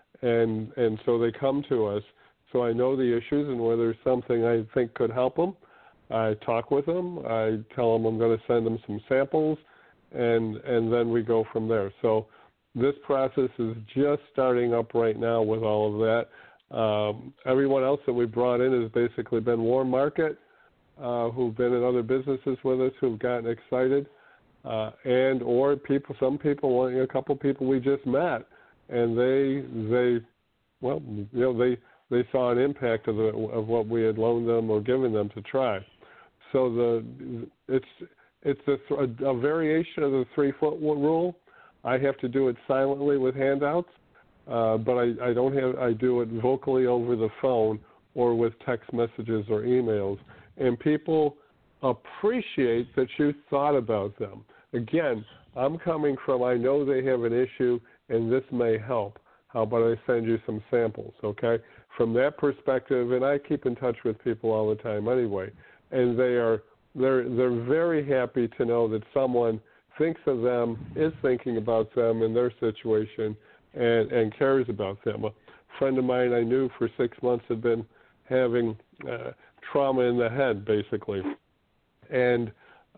And so they come to us. So I know the issues, and where there's something I think could help them, I talk with them. I tell them I'm going to send them some samples, and then we go from there. So this process is just starting up right now with all of that. Everyone else that we brought in has basically been warm market, who've been in other businesses with us, who've gotten excited, and or people. Some people, a couple people we just met, and they saw an impact of what we had loaned them or given them to try. So it's a variation of the 3-foot rule. I have to do it silently with handouts, but I do it vocally over the phone or with text messages or emails. And people appreciate that you thought about them. Again, I'm coming from, I know they have an issue and this may help. How about I send you some samples, okay? From that perspective, and I keep in touch with people all the time anyway, and they're very happy to know that someone thinks of them, is thinking about them in their situation, and cares about them. A friend of mine I knew for 6 months had been having trauma in the head, basically, and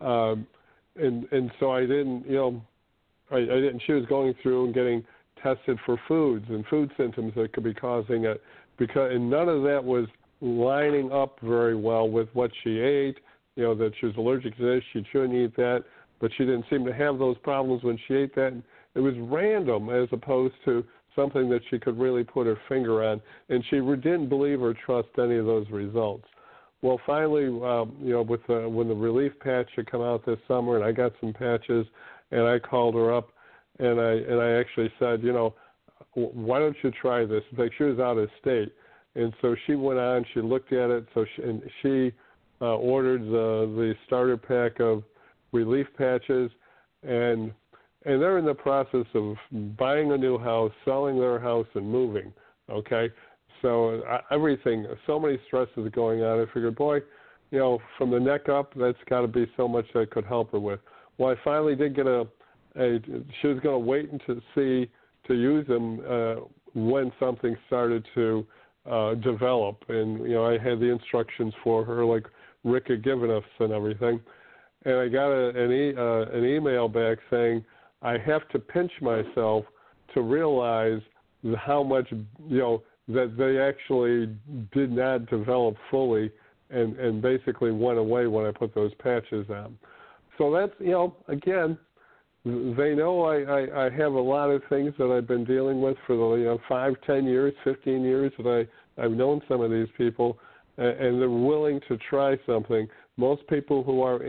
so I didn't, I didn't. She was going through and getting tested for foods and food symptoms that could be causing it, and none of that was lining up very well with what she ate. That she was allergic to this, she shouldn't eat that. But she didn't seem to have those problems when she ate that. It was random as opposed to something that she could really put her finger on. And she didn't believe or trust any of those results. Well, finally, when the relief patch had come out this summer, and I got some patches, and I called her up, and I actually said, why don't you try this? In fact, she was out of state. And so she went on, she looked at it, she ordered the starter pack of relief patches, and they're in the process of buying a new house, selling their house, and moving, okay? So everything, so many stresses going on. I figured, boy, from the neck up, that's got to be so much that could help her with. Well, I finally did get she was going to wait to use them when something started to develop. And, I had the instructions for her, like Rick had given us and everything. And I got an email back saying, I have to pinch myself to realize how much, that they actually did not develop fully and basically went away when I put those patches on. So that's, again, they know I have a lot of things that I've been dealing with for the 5, 10 years, 15 years that I've known some of these people, and they're willing to try something. Most people who are in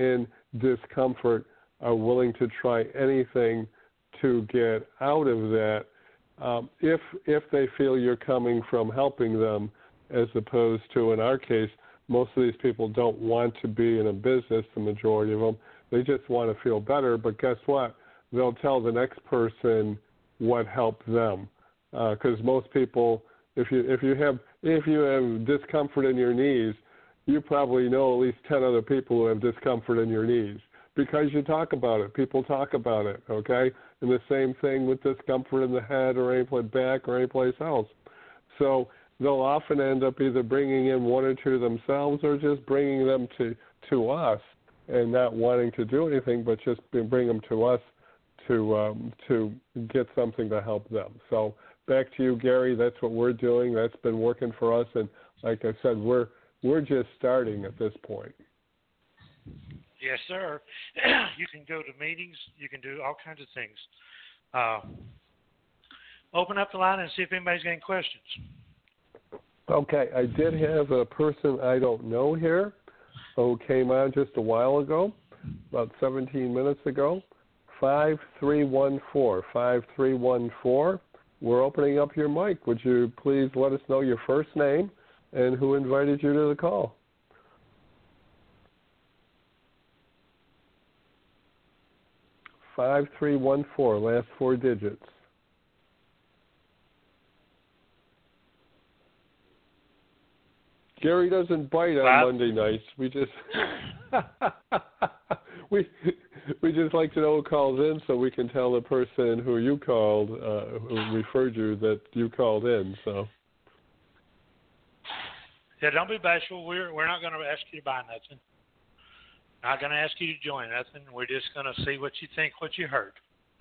discomfort are willing to try anything to get out of that, if they feel you're coming from helping them, as opposed to, in our case, most of these people don't want to be in a business, the majority of them. They just want to feel better, but guess what? They'll tell the next person what helped them. Because most people, if you have discomfort in your knees, you probably know at least 10 other people who have discomfort in your knees because you talk about it. People talk about it, okay? And the same thing with discomfort in the head or any back or anyplace else. So they'll often end up either bringing in one or two themselves or just bringing them to us and not wanting to do anything, but just bring them to us to get something to help them. So back to you, Gary. That's what we're doing. That's been working for us. And like I said, we're just starting at this point. Yes, sir. You can go to meetings. You can do all kinds of things. Open up the line and see if anybody's got any questions. Okay, I did have a person I don't know here who came on just a while ago, about 17 minutes ago. 5314. 5314. We're opening up your mic. Would you please let us know your first name and who invited you to the call? Five 5314, last four digits. Gary doesn't bite on Monday nights. We just we just like to know who calls in so we can tell the person who you called, who referred you, that you called in. So. Yeah, don't be bashful. We're not going to ask you to buy nothing. Not going to ask you to join nothing. We're just going to see what you think, what you heard.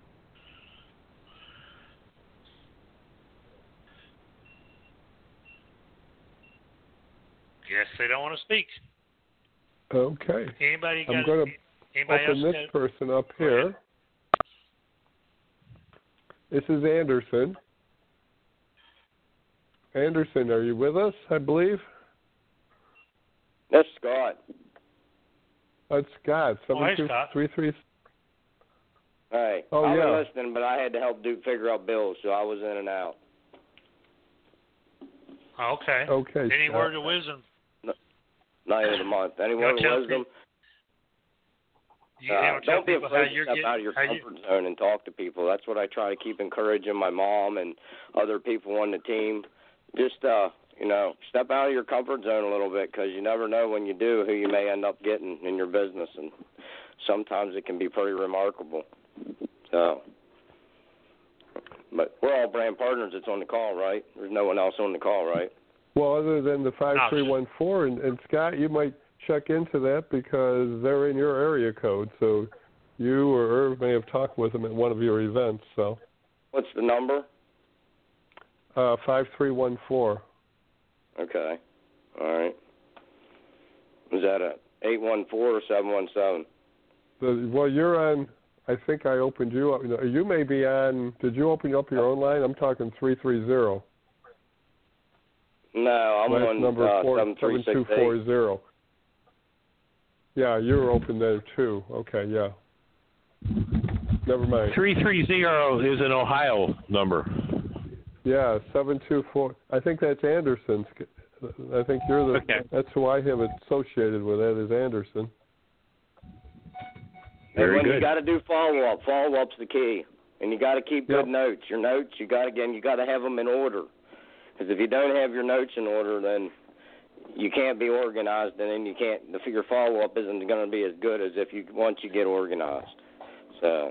Guess they don't want to speak. Okay. Anybody got? I'm going to open this person up here. This is Anderson. Anderson, are you with us? I believe. That's Scott. That's Scott. 7233. Hey, I was listening, but I had to help Duke figure out bills, so I was in and out. Okay. Okay. Any word of wisdom? Not end of the month. Any word of wisdom? Don't be afraid to step out of your comfort zone and talk to people. That's what I try to keep encouraging my mom and other people on the team. Just, step out of your comfort zone a little bit, because you never know when you do who you may end up getting in your business, and sometimes it can be pretty remarkable. So, but we're all brand partners that's on the call, right? There's no one else on the call, right? Well, other than the 5314, and Scott, you might check into that because they're in your area code, so you or Irv may have talked with them at one of your events. So, what's the number? 5314. Okay. All right. Is that a 814 or 717? Well, you're on. I think I opened you up. You may be on. Did you open up your own line? I'm talking 330. No, I'm last on number 7240. Yeah, you're open there too. Okay, yeah. Never mind. 330 is an Ohio number. Yeah, 724. I think that's Anderson's. I think you're the. Okay. That's who I have associated with. That is Anderson. Very good. You got to do follow-up. Follow-up's the key, and you got to keep good notes. Your notes, you got to have them in order. Because if you don't have your notes in order, then you can't be organized, and then you can't. Your follow-up isn't going to be as good as once you get organized. So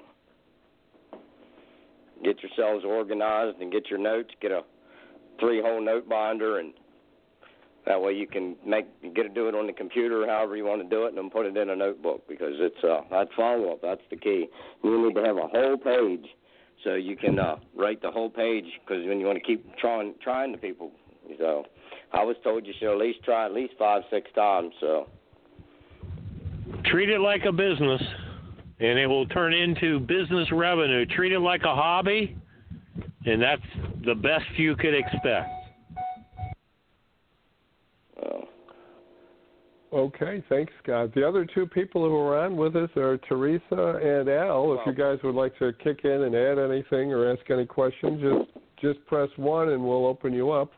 get yourselves organized and get your notes. Get a 3-hole note binder, and that way you can do it on the computer, however you want to do it, and then put it in a notebook, because it's that follow-up. That's the key. You need to have a whole page so you can write the whole page, because when you want to keep trying to people. So I was told you should at least try 5-6 times. So treat it like a business, and it will turn into business revenue. Treat it like a hobby, and that's the best you could expect. Okay, thanks, Scott. The other two people who are on with us are Teresa and Al. If you guys would like to kick in and add anything or ask any questions, just press 1 and we'll open you up.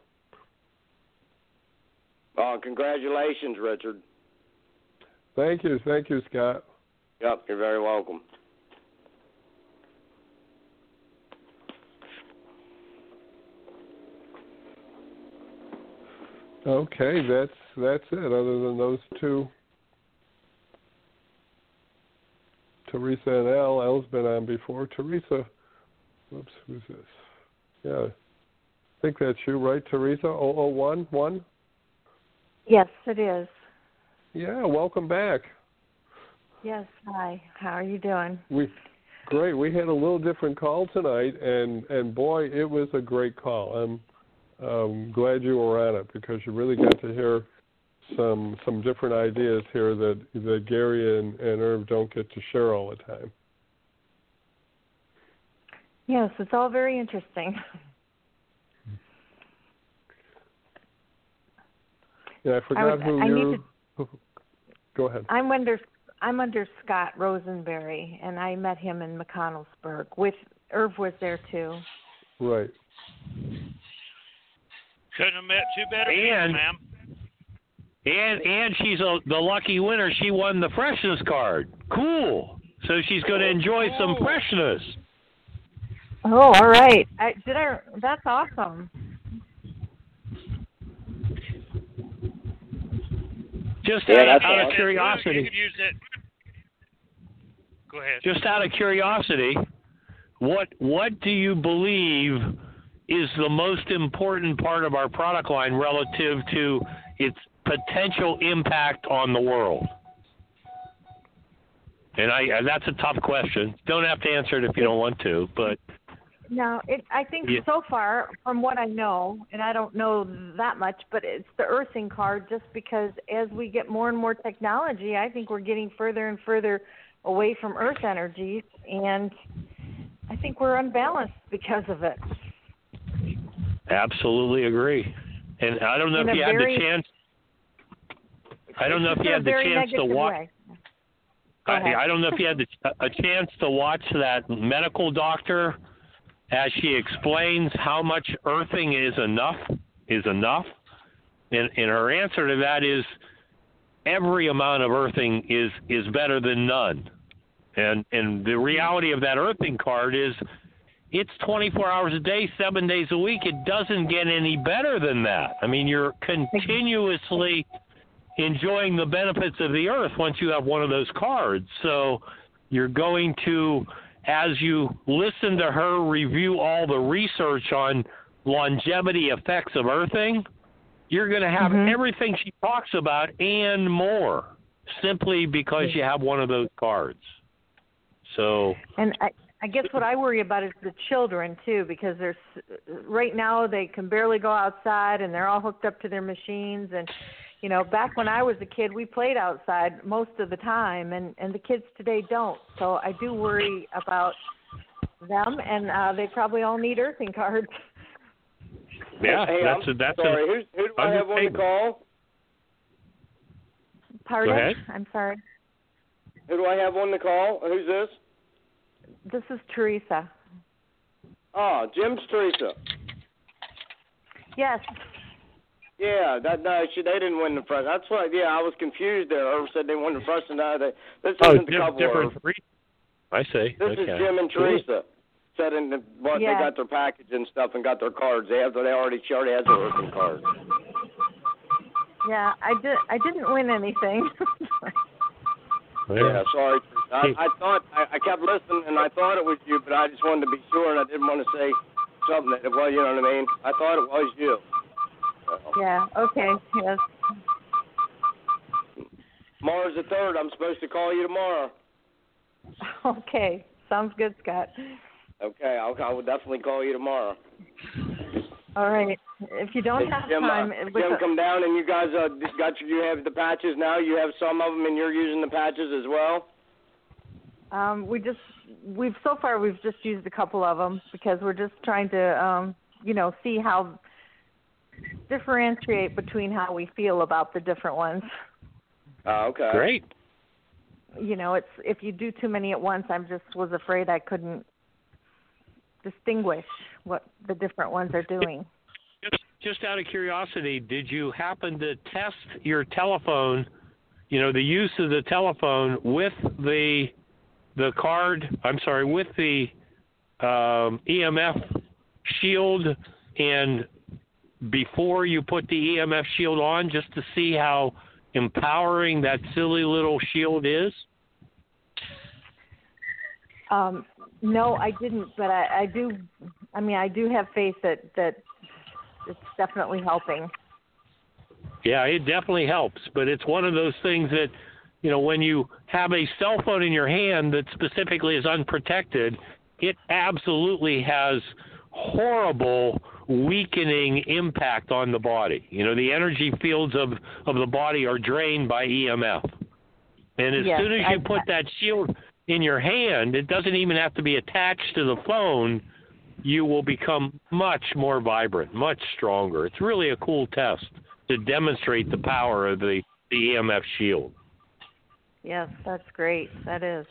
Congratulations, Richard. Thank you, Scott. Yep, you're very welcome. Okay, that's it. Other than those two, Teresa and Al. Al's been on before. Teresa, whoops, who's this? Yeah, I think that's you, right, Teresa? 0011? Yes, it is. Yeah, welcome back. Yes, hi. How are you doing? Great. We had a little different call tonight, and boy, it was a great call. I'm glad you were on it because you really got to hear some different ideas here that Gary and Irv don't get to share all the time. Yes, it's all very interesting. Yeah, I forgot Go ahead. I'm under Scott Rosenberry, and I met him in McConnellsburg. Irv was there too. Right. Couldn't have met two better people, ma'am. And she's the lucky winner. She won the freshness card. Cool. So she's going to enjoy some freshness. Oh, all right. That's awesome. Just out of curiosity. You could use it. Go ahead. Just out of curiosity, what do you believe is the most important part of our product line relative to its potential impact on the world? And that's a tough question. Don't have to answer it if you don't want to, but... No, I think so far, from what I know, and I don't know that much, but it's the earthing card just because as we get more and more technology, I think we're getting further and further away from earth energies, and I think we're unbalanced because of it. Absolutely agree. And I don't know if you had the chance... I don't know if you had the chance to watch... I don't know if you had a chance to watch that medical doctor as she explains how much earthing is enough. And her answer to that is every amount of earthing is better than none. And the reality of that earthing card is it's 24 hours a day, 7 days a week. It doesn't get any better than that. I mean, you're continuously enjoying the benefits of the earth once you have one of those cards. So you're going to, as you listen to her review all the research on longevity effects of earthing, you're going to have everything she talks about and more, simply because you have one of those cards. So, and I guess what I worry about is the children too, because right now they can barely go outside and they're all hooked up to their machines. And you know, back when I was a kid, we played outside most of the time, and the kids today don't. So I do worry about them, and they probably all need earthing cards. Yeah, hey, that's sorry. Who do I have on the call? Pardon? Go ahead. I'm sorry. Who do I have on the call? Who's this? This is Teresa. Oh, Jim's Teresa. Yes. Yeah, they didn't win the first. That's why. Yeah, I was confused there. Irv said they won the first, and this isn't the couple. Different. I see. This is Jim and Teresa. Said they got their package and stuff and got their cards. She already has their earthing cards. Yeah, I didn't win anything. Yeah, sorry. I thought I kept listening and I thought it was you, but I just wanted to be sure and I didn't want to say something that it was. You know what I mean? I thought it was you. Yeah, okay, yes. Tomorrow's the 3rd. I'm supposed to call you tomorrow. Okay, sounds good, Scott. Okay, I will definitely call you tomorrow. All right. If you don't have time... Jim, come down and you guys you have the patches now? You have some of them and you're using the patches as well? We've just used a couple of them because we're just trying to, see how... differentiate between how we feel about the different ones. Okay. Great. You know, it's if you do too many at once, was afraid I couldn't distinguish what the different ones are doing. Just out of curiosity, did you happen to test your telephone, you know, the use of the telephone with the EMF shield, and before you put the EMF shield on, just to see how empowering that silly little shield is? No, I didn't, but I do. I mean, I do have faith that it's definitely helping. Yeah, it definitely helps, but it's one of those things that, you know, when you have a cell phone in your hand that specifically is unprotected, it absolutely has horrible weakening impact on the body. You know, the energy fields of the body are drained by EMF. And as soon as you put that shield in your hand, it doesn't even have to be attached to the phone, you will become much more vibrant, much stronger. It's really a cool test to demonstrate the power of the EMF shield. Yes, that's great. That is.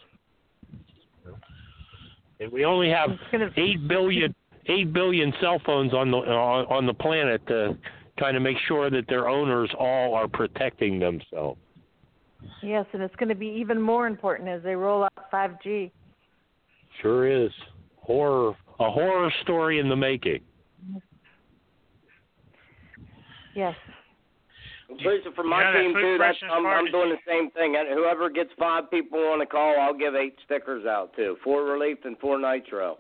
And we only have 8 billion cell phones on the planet to kind of make sure that their owners all are protecting themselves. Yes, and it's going to be even more important as they roll out 5G. Sure is. A horror story in the making. Yes. Lisa, for my team too, I'm doing the same thing. Whoever gets 5 people on a call, I'll give 8 stickers out too. 4 Relief and 4 Nitro.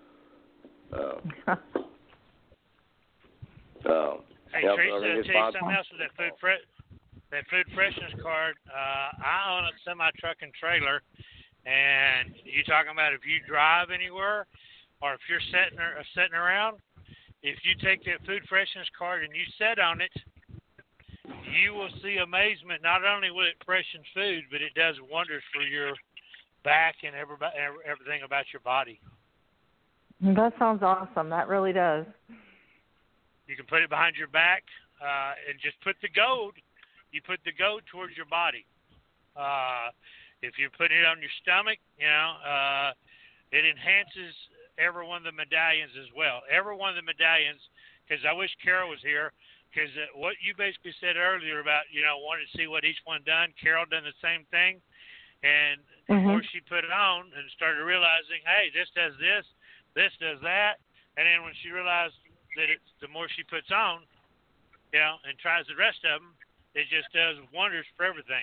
Hey, Teresa, tell you something else with that food freshness card. I own a semi-truck and trailer, and you talking about if you drive anywhere or if you're sitting around, if you take that food freshness card and you sit on it, you will see amazement. Not only will it freshen food, but it does wonders for your back and everything about your body. That sounds awesome. That really does. You can put it behind your back and just put the gold. You put the gold towards your body. If you're putting it on your stomach, it enhances every one of the medallions as well. Every one of the medallions, because I wish Carol was here, because what you basically said earlier about, wanting to see what each one done, Carol done the same thing. And the more she put it on and started realizing, hey, this does this, this does that. And then when she realized that the more she puts on, and tries the rest of them, it just does wonders for everything.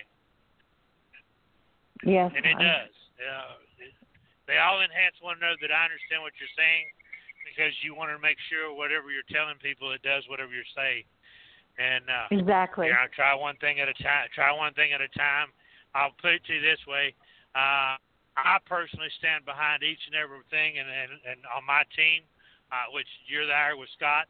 Yes. And it does. They all enhance one another. That I understand what you're saying, because you want to make sure whatever you're telling people, it does whatever you say. And exactly. Try one thing at a time. I'll put it to you this way. I personally stand behind each and everything, and on my team, which you're there with Scott,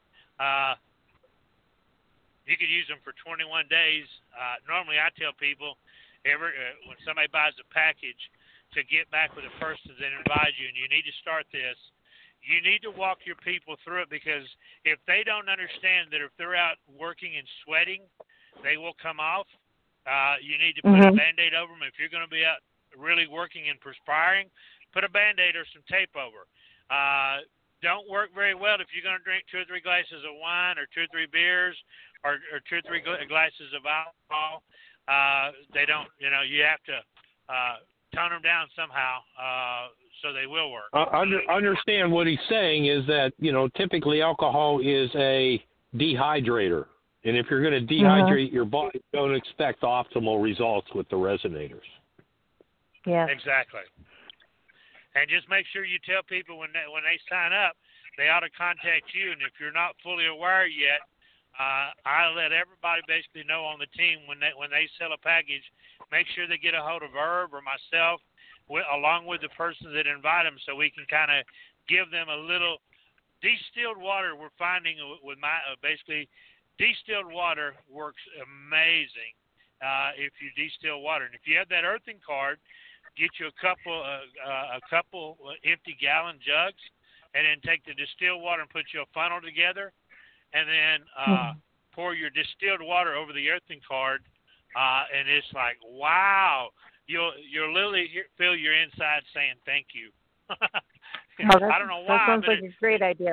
you could use them for 21 days. Normally, I tell people when somebody buys a package to get back with the person that invites you, and you need to start this. You need to walk your people through it, because if they don't understand that if they're out working and sweating, they will come off. You need to put a Band-Aid over them. If you're going to be out really working and perspiring, put a Band-Aid or some tape over. Don't work very well if you're going to drink 2 or 3 glasses of wine or 2 or 3 beers or 2 or 3 glasses of alcohol. They don't, you have to tone them down somehow so they will work. Understand what he's saying is that, typically alcohol is a dehydrator. And if you're going to dehydrate your body, don't expect optimal results with the resonators. Yeah. Exactly. And just make sure you tell people when they sign up, they ought to contact you. And if you're not fully aware yet, I let everybody basically know on the team when they sell a package, make sure they get a hold of Herb or myself, along with the person that invite them, so we can kind of give them a little distilled water. We're finding with my basically distilled water works amazing if you distill water. And if you have that earthing card, get you a couple empty gallon jugs, and then take the distilled water and put you a funnel together, and then pour your distilled water over the earthing card and it's like, wow, you'll literally feel your inside saying thank you. I don't know why, that sounds but like a great idea.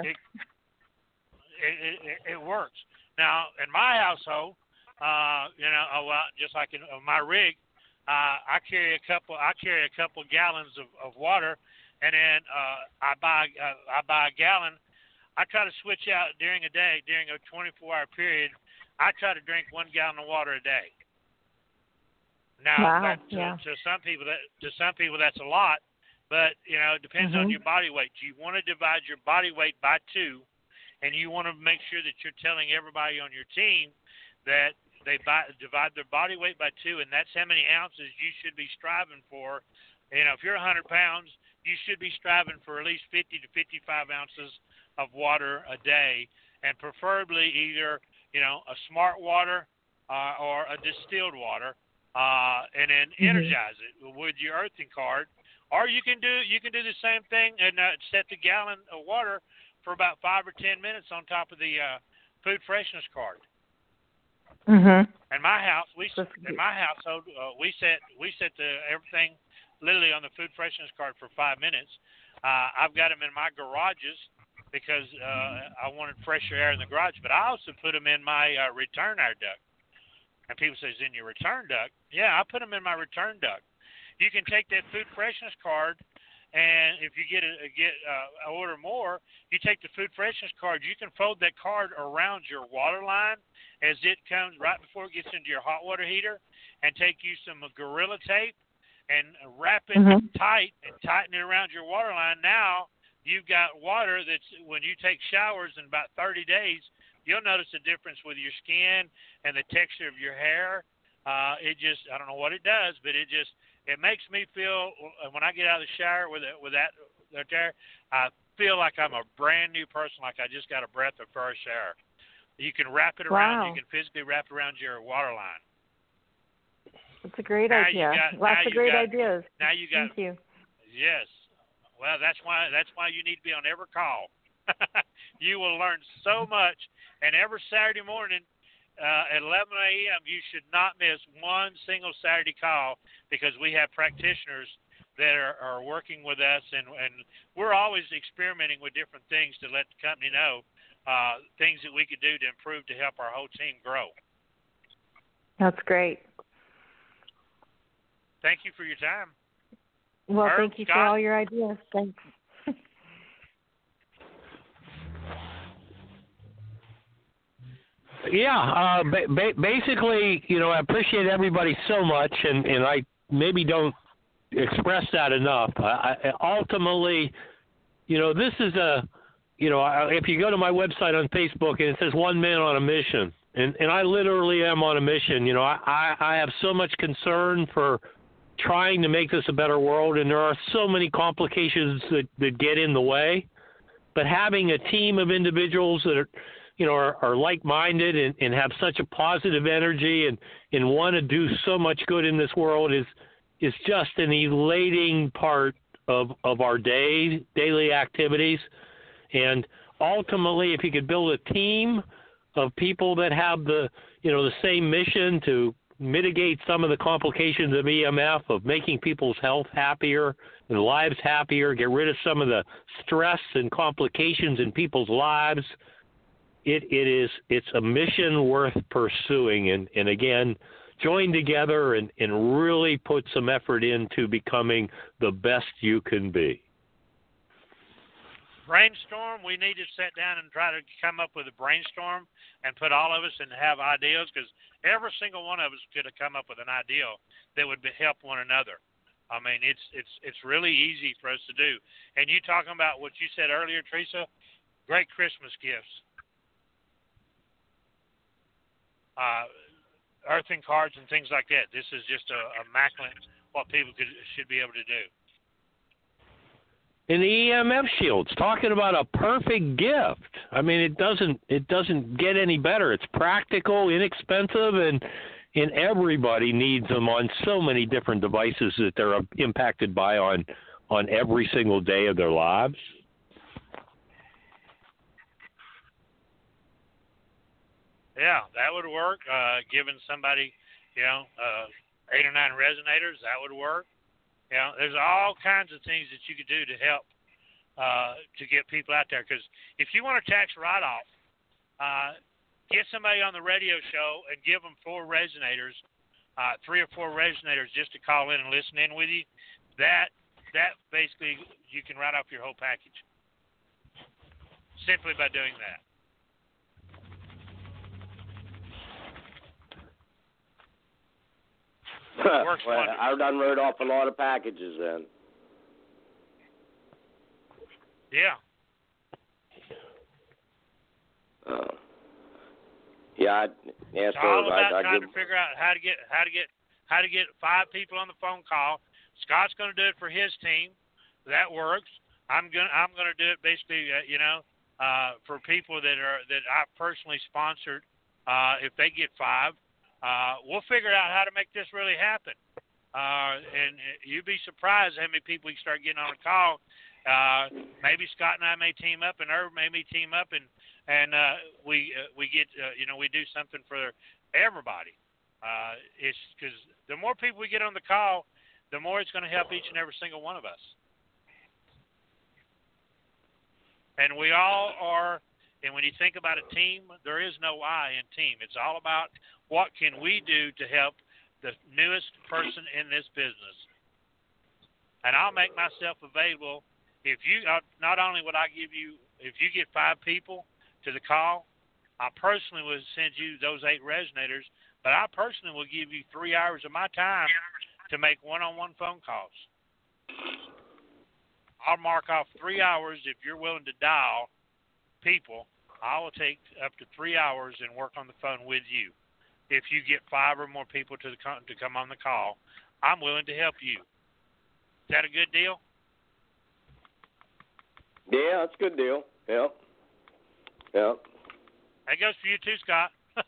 It works. Now, in my household, just like in my rig, I carry a couple gallons of water, and then I buy a gallon. I try to switch out during a day, during a 24-hour period. I try to drink 1 gallon of water a day. Now, to some people that's a lot, but it depends on your body weight. You want to divide your body weight by 2, and you want to make sure that you're telling everybody on your team that they divide their body weight by 2, and that's how many ounces you should be striving for. If you're 100 pounds, you should be striving for at least 50 to 55 ounces of water a day, and preferably either a smart water or a distilled water, and then energize it with your earthing card. Or you can do the same thing and set the gallon of water for about 5 or 10 minutes on top of the food freshness card. Mhm. In my household, we set everything literally on the food freshness card for 5 minutes. I've got them in my garages because I wanted fresher air in the garage, but I also put them in my return air duct. And people say, "Is in your return duct?" Yeah, I put them in my return duct. You can take that food freshness card, and if you order more, you take the food freshness card. You can fold that card around your water line as it comes right before it gets into your hot water heater, and take you some Gorilla Tape and wrap it tight and tighten it around your water line. Now you've got water that's, when you take showers in about 30 days, you'll notice a difference with your skin and the texture of your hair. I don't know what it does, but it makes me feel, when I get out of the shower with that there, I feel like I'm a brand new person, like I just got a breath of fresh air. You can wrap it around. You can physically wrap it around your water line. That's a great idea. Lots of great ideas. Now you got. Thank you. Yes. Well, that's why you need to be on every call. You will learn so much, and every Saturday morning at 11 a.m. you should not miss one single Saturday call, because we have practitioners that are working with us, and we're always experimenting with different things to let the company know things that we could do to improve to help our whole team grow. That's great. Thank you for your time. Well, Herb, thank you Scott? for all your ideas. Thanks. Yeah, basically, I appreciate everybody so much, and I maybe don't express that enough. Ultimately, this is if you go to my website on Facebook and it says 1 man on a mission, and I literally am on a mission. I have so much concern for trying to make this a better world, and there are so many complications that get in the way. But having a team of individuals that are like-minded and have such a positive energy and want to do so much good in this world is just an elating part of our daily activities. And ultimately, if you could build a team of people that have the same mission to mitigate some of the complications of EMF, of making people's health happier and lives happier, get rid of some of the stress and complications in people's lives, it's a mission worth pursuing. And again, join together and really put some effort into becoming the best you can be. Brainstorm. We need to sit down and try to come up with a brainstorm and put all of us and have ideas, because every single one of us could have come up with an idea that would help one another. I mean, it's really easy for us to do. And you talking about what you said earlier, Teresa, great Christmas gifts. Earthing cards and things like that. This is just a immaculate what people should be able to do. And the EMF shields, talking about a perfect gift. I mean, it doesn't get any better. It's practical, inexpensive, and everybody needs them on so many different devices that they're impacted by on every single day of their lives. Yeah, that would work. Giving somebody 8 or 9 resonators, that would work. There's all kinds of things that you could do to help to get people out there. Because if you want a tax write-off, get somebody on the radio show and give them 4 resonators, 3 or 4 resonators just to call in and listen in with you. That basically you can write off your whole package simply by doing that. Well, I've done wrote off a lot of packages then. Yeah. Yeah, It's all about trying to figure out how to get 5 people on the phone call. Scott's going to do it for his team. That works. I'm going to do it basically, for people that I personally sponsored. If they get 5. We'll figure out how to make this really happen. And you'd be surprised how many people we start getting on a call. Maybe Scott and I may team up, and Irv may team up, and we get we do something for everybody. It's because the more people we get on the call, the more it's going to help each and every single one of us. And we all are. And when you think about a team, there is no I in team. It's all about what can we do to help the newest person in this business. And I'll make myself available. If you not only would I give you, if you get 5 people to the call, I personally will send you those 8 resonators, but I personally will give you 3 hours of my time to make one-on-one phone calls. I'll mark off 3 hours if you're willing to dial people. I will take up to 3 hours and work on the phone with you. If you get 5 or more people to come on the call, I'm willing to help you. Is that a good deal? Yeah, that's a good deal. Yep. That goes for you too, Scott.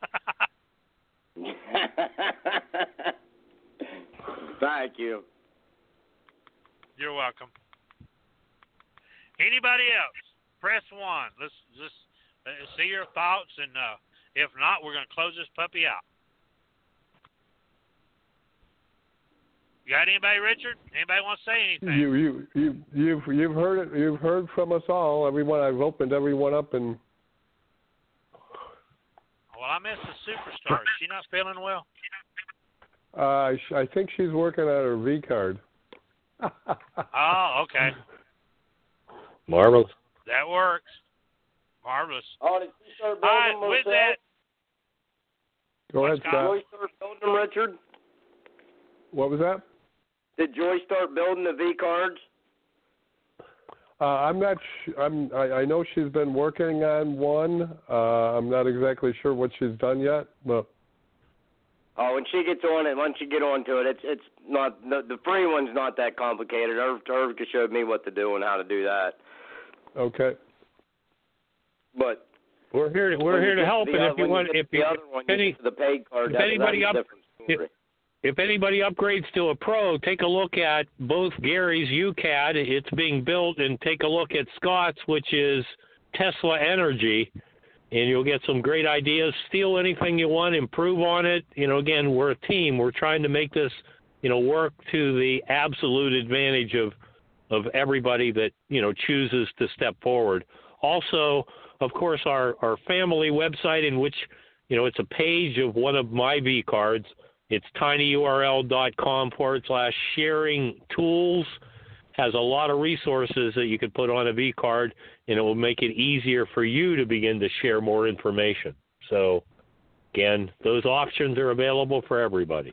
Thank you. You're welcome. Anybody else? Press 1. Let's just see your thoughts, and if not, we're going to close this puppy out. You got anybody, Richard? Anybody want to say anything? You've heard it. You've heard from us all. Everyone. I've opened everyone up, and well, I missed the superstar. Is she not feeling well? I think she's working on her V card. Oh, okay. Marvelous. That works. Marvelous. Oh, did you start building all right, them with yourself? that. Go ahead, Scott. Did Joy start building them, Richard? What was that? Did Joy start building the V cards? I'm not. I know she's been working on one. I'm not exactly sure what she's done yet, but. Oh, when she gets on it, once you get onto it, it's not the free one's not that complicated. Irv showed me what to do and how to do that. Okay. But we're here to help, and if you want, if anybody upgrades to a pro, take a look at both Gary's UCAD. It's being built, and take a look at Scott's, which is Tesla Energy, and you'll get some great ideas. Steal anything you want, improve on it. Again, we're a team. We're trying to make this, work to the absolute advantage of everybody that chooses to step forward. Also, of course, our family website, in which it's a page of one of my V cards. It's tinyurl.com/sharing tools. Has a lot of resources that you could put on a V card, and it will make it easier for you to begin to share more information. So, again, those options are available for everybody.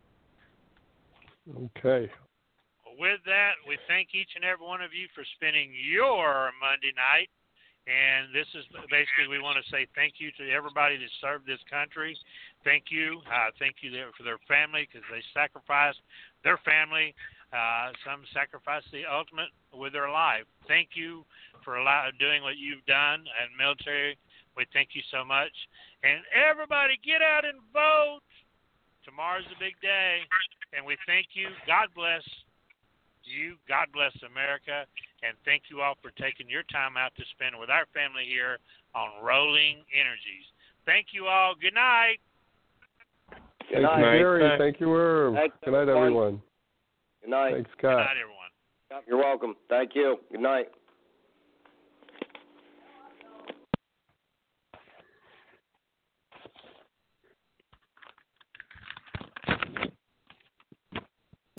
Okay. With that, we thank each and every one of you for spending your Monday night. And this is basically, we want to say thank you to everybody that served this country. Thank you. Thank you for their family, because they sacrificed their family. Some sacrificed the ultimate with their life. Thank you for doing what you've done. And military, we thank you so much. And everybody, get out and vote. Tomorrow's a big day. And we thank you. God bless you. God bless America. And thank you all for taking your time out to spend with our family here on Rolling Energies. Thank you all. Good night. Good Thank night. you, Gary. Thanks. Thank you, Irv. Thanks, Good night, everyone. Good night. Thanks, Good Scott. night, everyone. You're welcome. Thank you. Good night.